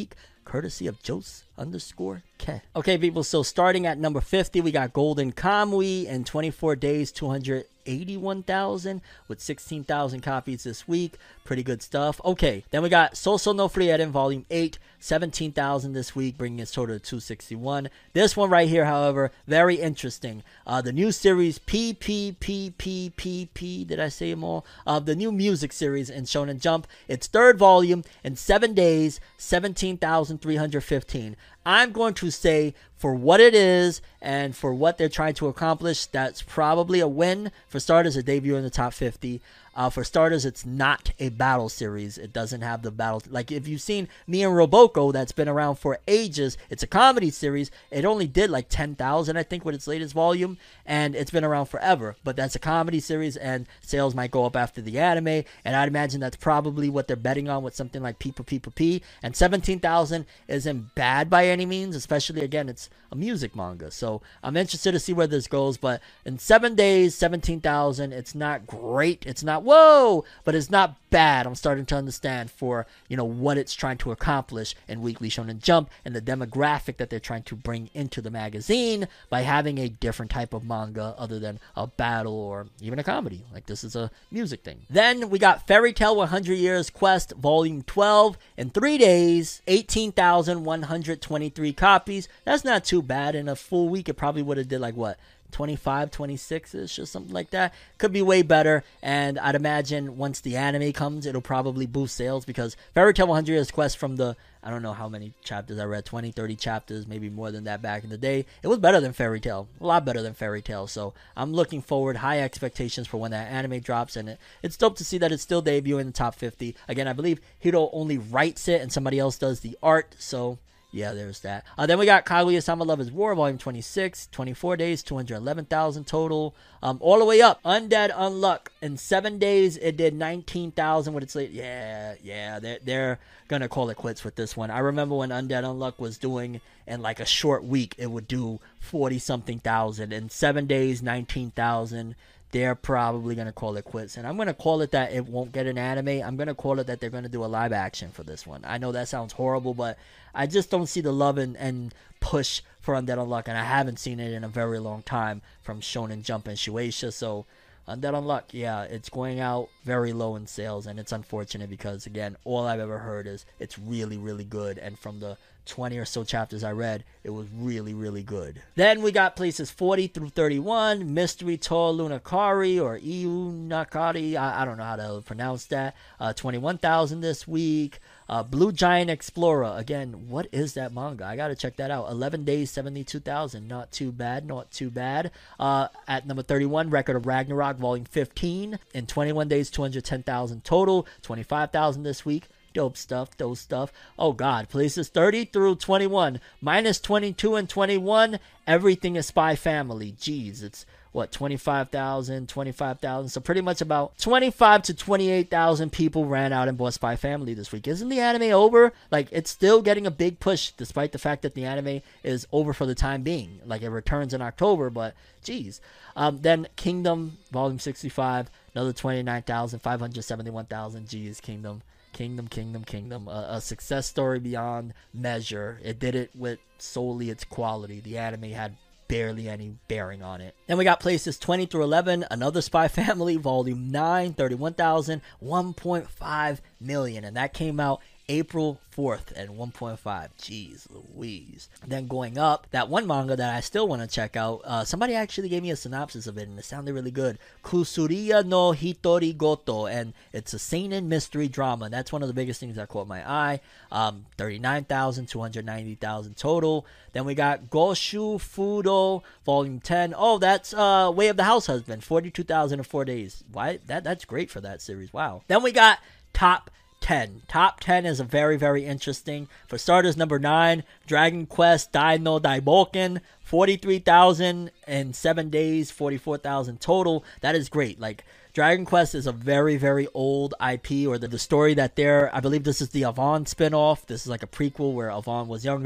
B: courtesy of Jose underscore K. Okay, people, so starting at number fifty, we got Golden Kamuy in twenty-four days, two hundred eighty-one thousand with sixteen thousand copies this week. Pretty good stuff. Okay, then we got Soso no Frieren Volume eight, seventeen thousand this week, bringing its total to two hundred sixty-one. This one right here, however, very interesting. Uh, the new series P P P P P P, did I say them all? Uh, the new music series in Shonen Jump. Its third volume in seven days, seventeen thousand three hundred fifteen. I'm going to say for what it is and for what they're trying to accomplish, that's probably a win. For starters, a debut in the top fifty. Uh, for starters, it's not a battle series. It doesn't have the battle. Like, if you've seen Me and Roboko, that's been around for ages. It's a comedy series. It only did like ten thousand, I think, with its latest volume. And it's been around forever. But that's a comedy series, and sales might go up after the anime. And I'd imagine that's probably what they're betting on with something like P P P P P. And seventeen thousand isn't bad by any means, especially, again, it's a music manga. So I'm interested to see where this goes. But in seven days, seventeen thousand, it's not great. It's not whoa, but it's not bad. I'm starting to understand for, you know, what it's trying to accomplish in Weekly Shonen Jump and the demographic that they're trying to bring into the magazine by having a different type of manga other than a battle or even a comedy. Like, this is a music thing. Then we got Fairy Tail one hundred Years Quest Volume twelve in three days, eighteen thousand one hundred twenty-three copies. That's not too bad. In a full week, it probably would have did like what? twenty-five, twenty-six-ish or something like that. Could be way better, and I'd imagine once the anime comes, it'll probably boost sales, because Fairy Tail one hundred Years Quest, from the, I don't know how many chapters I read, twenty, thirty chapters, maybe more than that back in the day, it was better than Fairy Tail, a lot better than Fairy Tail, so I'm looking forward, high expectations for when that anime drops, and it, it's dope to see that it's still debuting in the top fifty. Again, I believe Hiro only writes it, and somebody else does the art, so yeah, there's that. Uh, then we got Kaguya-sama Love is War, Volume twenty-six, twenty-four days, two hundred eleven thousand total. Um, all the way up, Undead Unluck. In seven days, it did nineteen thousand with its late. Yeah, yeah, they're, they're going to call it quits with this one. I remember when Undead Unluck was doing, in like a short week, it would do forty-something thousand. In seven days, nineteen thousand. They're probably going to call it quits. And I'm going to call it that it won't get an anime. I'm going to call it that they're going to do a live action for this one. I know that sounds horrible, but I just don't see the love and, and push for Undead Unluck. And I haven't seen it in a very long time from Shonen Jump and Shueisha. So Undead Unluck, yeah, it's going out very low in sales. And it's unfortunate because, again, all I've ever heard is it's really, really good. And from the twenty or so chapters I read, it was really, really good. Then we got places forty through thirty-one, Mystery To Lunakari, or Iu Nakari, I, I don't know how to pronounce that, uh, twenty-one thousand this week. Uh, Blue Giant Explorer, again, what is that manga? I gotta check that out. eleven days, seventy-two thousand, not too bad, not too bad. Uh, at number thirty-one, Record of Ragnarok, Volume fifteen, in twenty-one days, two hundred ten thousand total, twenty-five thousand this week. Dope stuff, dope stuff. Oh God, places thirty through twenty-one, minus twenty-two and twenty-one, everything is Spy Family. Jeez, it's what, twenty-five thousand, twenty-five thousand. So pretty much about twenty-five to twenty-eight thousand people ran out and bought Spy Family this week. Isn't the anime over? Like, it's still getting a big push despite the fact that the anime is over for the time being. Like, it returns in October, but geez. Um, then Kingdom, Volume sixty-five, another twenty-nine thousand, five hundred seventy-one thousand. Geez, Kingdom. Kingdom, Kingdom, Kingdom, a, a success story beyond measure. It did it with solely its quality. The anime had barely any bearing on it. Then we got places twenty through eleven, another Spy Family, Volume nine, thirty-one thousand, one point five million, and that came out April fourth at one point five. Jeez Louise. Then going up, that one manga that I still want to check out, uh, somebody actually gave me a synopsis of it and it sounded really good. Kusuriya no Hitori Goto, and it's a seinen mystery drama. That's one of the biggest things that caught my eye. Um, thirty-nine thousand, two hundred ninety thousand total. Then we got Goshu Fudo, Volume ten. Oh, that's uh, Way of the House Husband, forty-two thousand in four days. Why? That That's great for that series. Wow. Then we got Top ten. Top ten is a very, very interesting. For starters, number nine, Dragon Quest Dai no Daiboken, forty-three thousand in seven days, forty-four thousand total. That is great. Like, Dragon Quest is a very, very old I P, or the, the story that they're, I believe this is the Avon spinoff. This is like a prequel where Avon was younger.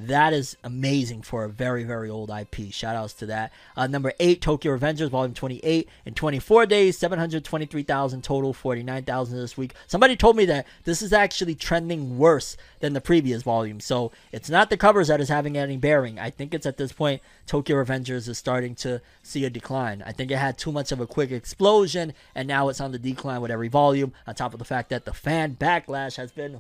B: That is amazing for a very, very old I P. Shout outs to that. Uh, number eight, Tokyo Revengers, volume twenty-eight. In twenty-four days, seven hundred twenty-three thousand total, forty-nine thousand this week. Somebody told me that this is actually trending worse than the previous volume. So it's not the covers that is having any bearing. I think it's at this point, Tokyo Revengers is starting to see a decline. I think it had too much of a quick explosion, and now it's on the decline with every volume, on top of the fact that the fan backlash has been,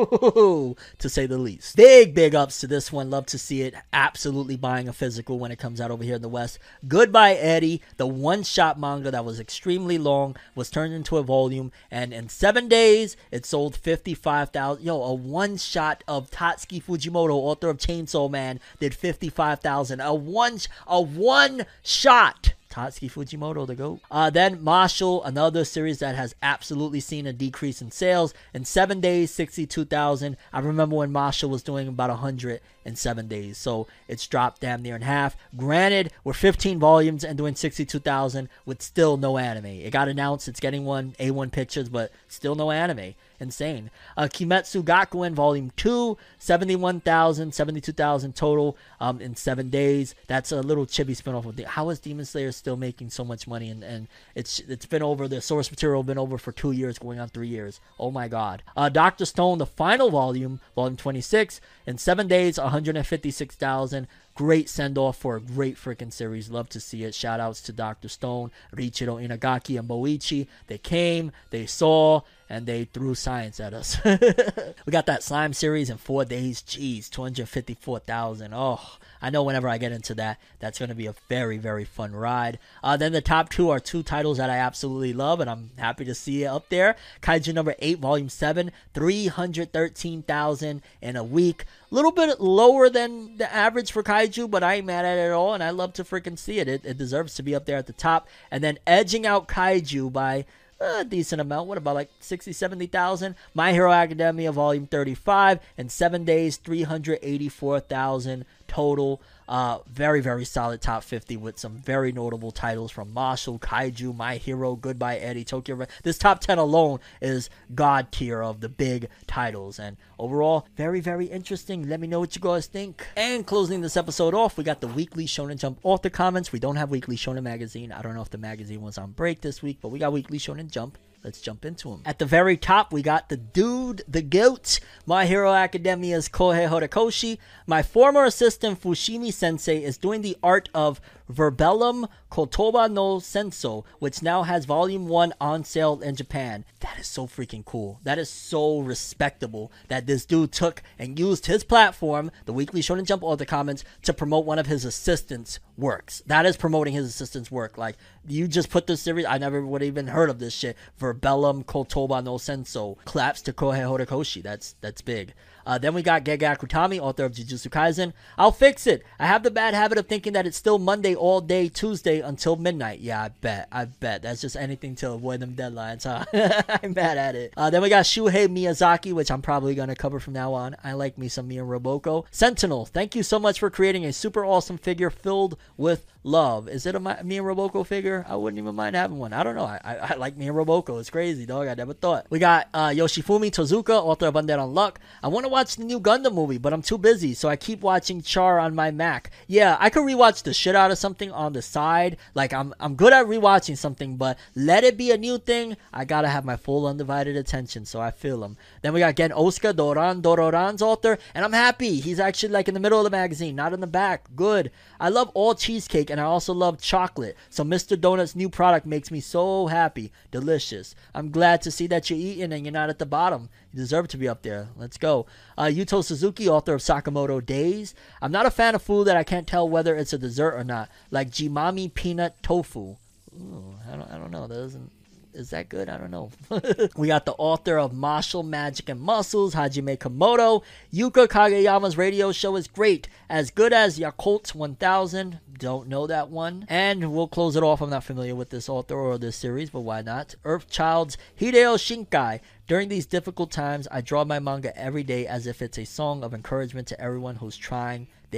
B: ooh, to say the least. Big, big ups to this one. Love to see it. Absolutely buying a physical when it comes out over here in the West. Goodbye, Eddie. The one-shot manga that was extremely long was turned into a volume, and in seven days, it sold fifty-five thousand. Yo, a one-shot of Tatsuki Fujimoto, author of Chainsaw Man, did fifty-five thousand. A one, a one-shot. Tatsuki Fujimoto, the GOAT. Uh, then Marshall, another series that has absolutely seen a decrease in sales. In seven days, sixty-two thousand. I remember when Marshall was doing about one hundred in seven days. So it's dropped damn near in half. Granted, we're fifteen volumes and doing sixty-two thousand with still no anime. It got announced it's getting one, A one Pictures, but still no anime. Insane. Uh, Kimetsu Gakuen Volume two, seventy-one thousand, seventy-two thousand total um, in seven days. That's a little chibi spinoff of the. How is Demon Slayer still making so much money? And, and it's it's been over, the source material been over for two years, going on three years. Oh my god. Uh, Doctor Stone, the final volume, Volume twenty-six, in seven days, one hundred fifty-six thousand. Great send-off for a great freaking series. Love to see it. Shout-outs to Doctor Stone, Richiro Inagaki, and Boichi. They came, they saw, and they threw science at us. We got that Slime series in four days. Jeez, two hundred fifty-four thousand. Oh, I know whenever I get into that, that's going to be a very, very fun ride. Uh, then the top two are two titles that I absolutely love, and I'm happy to see it up there. Kaiju number eight, volume seven, three hundred thirteen thousand in a week. A little bit lower than the average for Kaiju, but I ain't mad at it at all, and I love to freaking see it. It, it deserves to be up there at the top. And then edging out Kaiju by a decent amount. What about like sixty, seventy thousand? My Hero Academia Volume thirty-five. In seven days, three hundred eighty-four thousand total. Uh, very, very solid top fifty with some very notable titles from Marshall, Kaiju, My Hero, Goodbye Eddie, Tokyo Re- This top ten alone is god tier of the big titles. And overall, very, very interesting. Let me know what you guys think. And closing this episode off, we got the weekly Shonen Jump author comments. We don't have weekly Shonen Magazine. I don't know if the magazine was on break this week, but we got weekly Shonen Jump. Let's jump into them. At the very top, we got the dude, the goat, My Hero Academia's Kohei Horikoshi. My former assistant Fushimi Sensei is doing the art of Verbellum Kotoba no Senso, which now has volume one on sale in Japan. That is so freaking cool. That is so respectable that this dude took and used his platform, the Weekly Shonen Jump Author Comments, to promote one of his assistants' works. That is promoting his assistant's work. Like, you just put this series, I never would have even heard of this shit. Verbellum Kotoba no Senso. Claps to Kohei Horikoshi. That's, that's big. Uh, then we got Gege Akutami, author of Jujutsu Kaisen. I'll fix it. I have the bad habit of thinking that it's still Monday all day, Tuesday until midnight. Yeah, I bet. I bet. That's just anything to avoid them deadlines, huh? I'm bad at it. Uh, then we got Shuhei Miyazaki, which I'm probably going to cover from now on. I like me some Mia Roboko. Sentinel, thank you so much for creating a super awesome figure filled with love. Is it a Mia Roboko figure? I wouldn't even mind having one. I don't know. I, I, I like Mia Roboko. It's crazy, dog. I never thought. We got uh, Yoshifumi Tozuka, author of Undead Unluck. I want to watch the new Gundam movie, but I'm too busy, so I keep watching Char on my Mac. Yeah, I could rewatch the shit out of something on the side. Like, I'm I'm good at rewatching something, but let it be a new thing, I gotta have my full undivided attention, so I feel him. Then we got Gen Osuka, Doran Dororan's author, and I'm happy. He's actually like in the middle of the magazine, not in the back. Good. I love all cheesecake, and I also love chocolate, so Mister Donut's new product makes me so happy. Delicious. I'm glad to see that you're eating and you're not at the bottom. You deserve to be up there. Let's go. Uh, Yuto Suzuki, author of Sakamoto Days. I'm not a fan of food that I can't tell whether it's a dessert or not, like Jimami Peanut Tofu. Ooh, I don't, I don't know. That doesn't. Is that good? I don't know. We got the author of Martial Magic and Muscles, Hajime Komodo. Yuka Kageyama's radio show is great. As good as Yakult one thousand. Don't know that one. And we'll close it off. I'm not familiar with this author or this series, but why not? Earthchild's Hideo Shinkai. During these difficult times, I draw my manga every day as if it's a song of encouragement to everyone who's trying their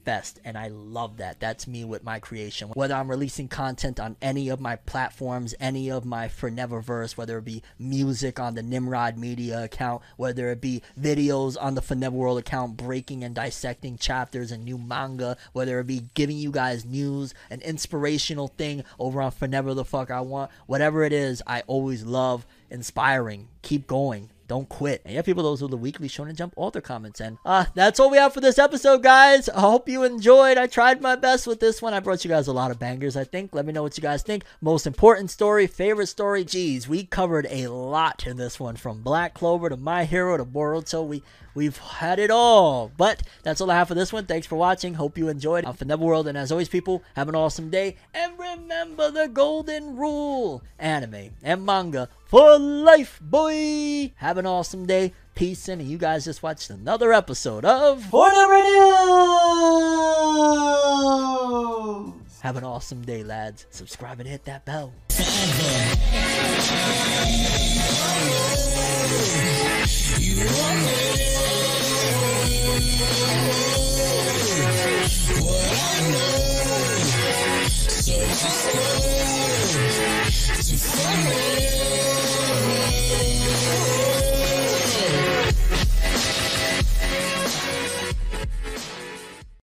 B: fest, and I love that. That's me with my creation. Whether I'm releasing content on any of my platforms, any of my Forneververse, whether it be music on the Nimrod Media account, whether it be videos on the Fornever World account, breaking and dissecting chapters and new manga, whether it be giving you guys news, an inspirational thing over on Fornever the Fuck I Want, whatever it is, I always love inspiring. Keep going. Don't quit. And yeah, people, those are the weekly Shonen Jump author comments. And uh, that's all we have for this episode, guys. I hope you enjoyed. I tried my best with this one. I brought you guys a lot of bangers, I think. Let me know what you guys think. Most important story, favorite story. Jeez, we covered a lot in this one. From Black Clover to My Hero to Boruto. We, we've had it all. But that's all I have for this one. Thanks for watching. Hope you enjoyed. I'm Fornever World. And as always, people, have an awesome day. And remember the golden rule. Anime and manga for life, boy. Have an awesome day. Peace in. And you guys just watched another episode of Fornever News. Have an awesome day, lads. Subscribe and hit that bell.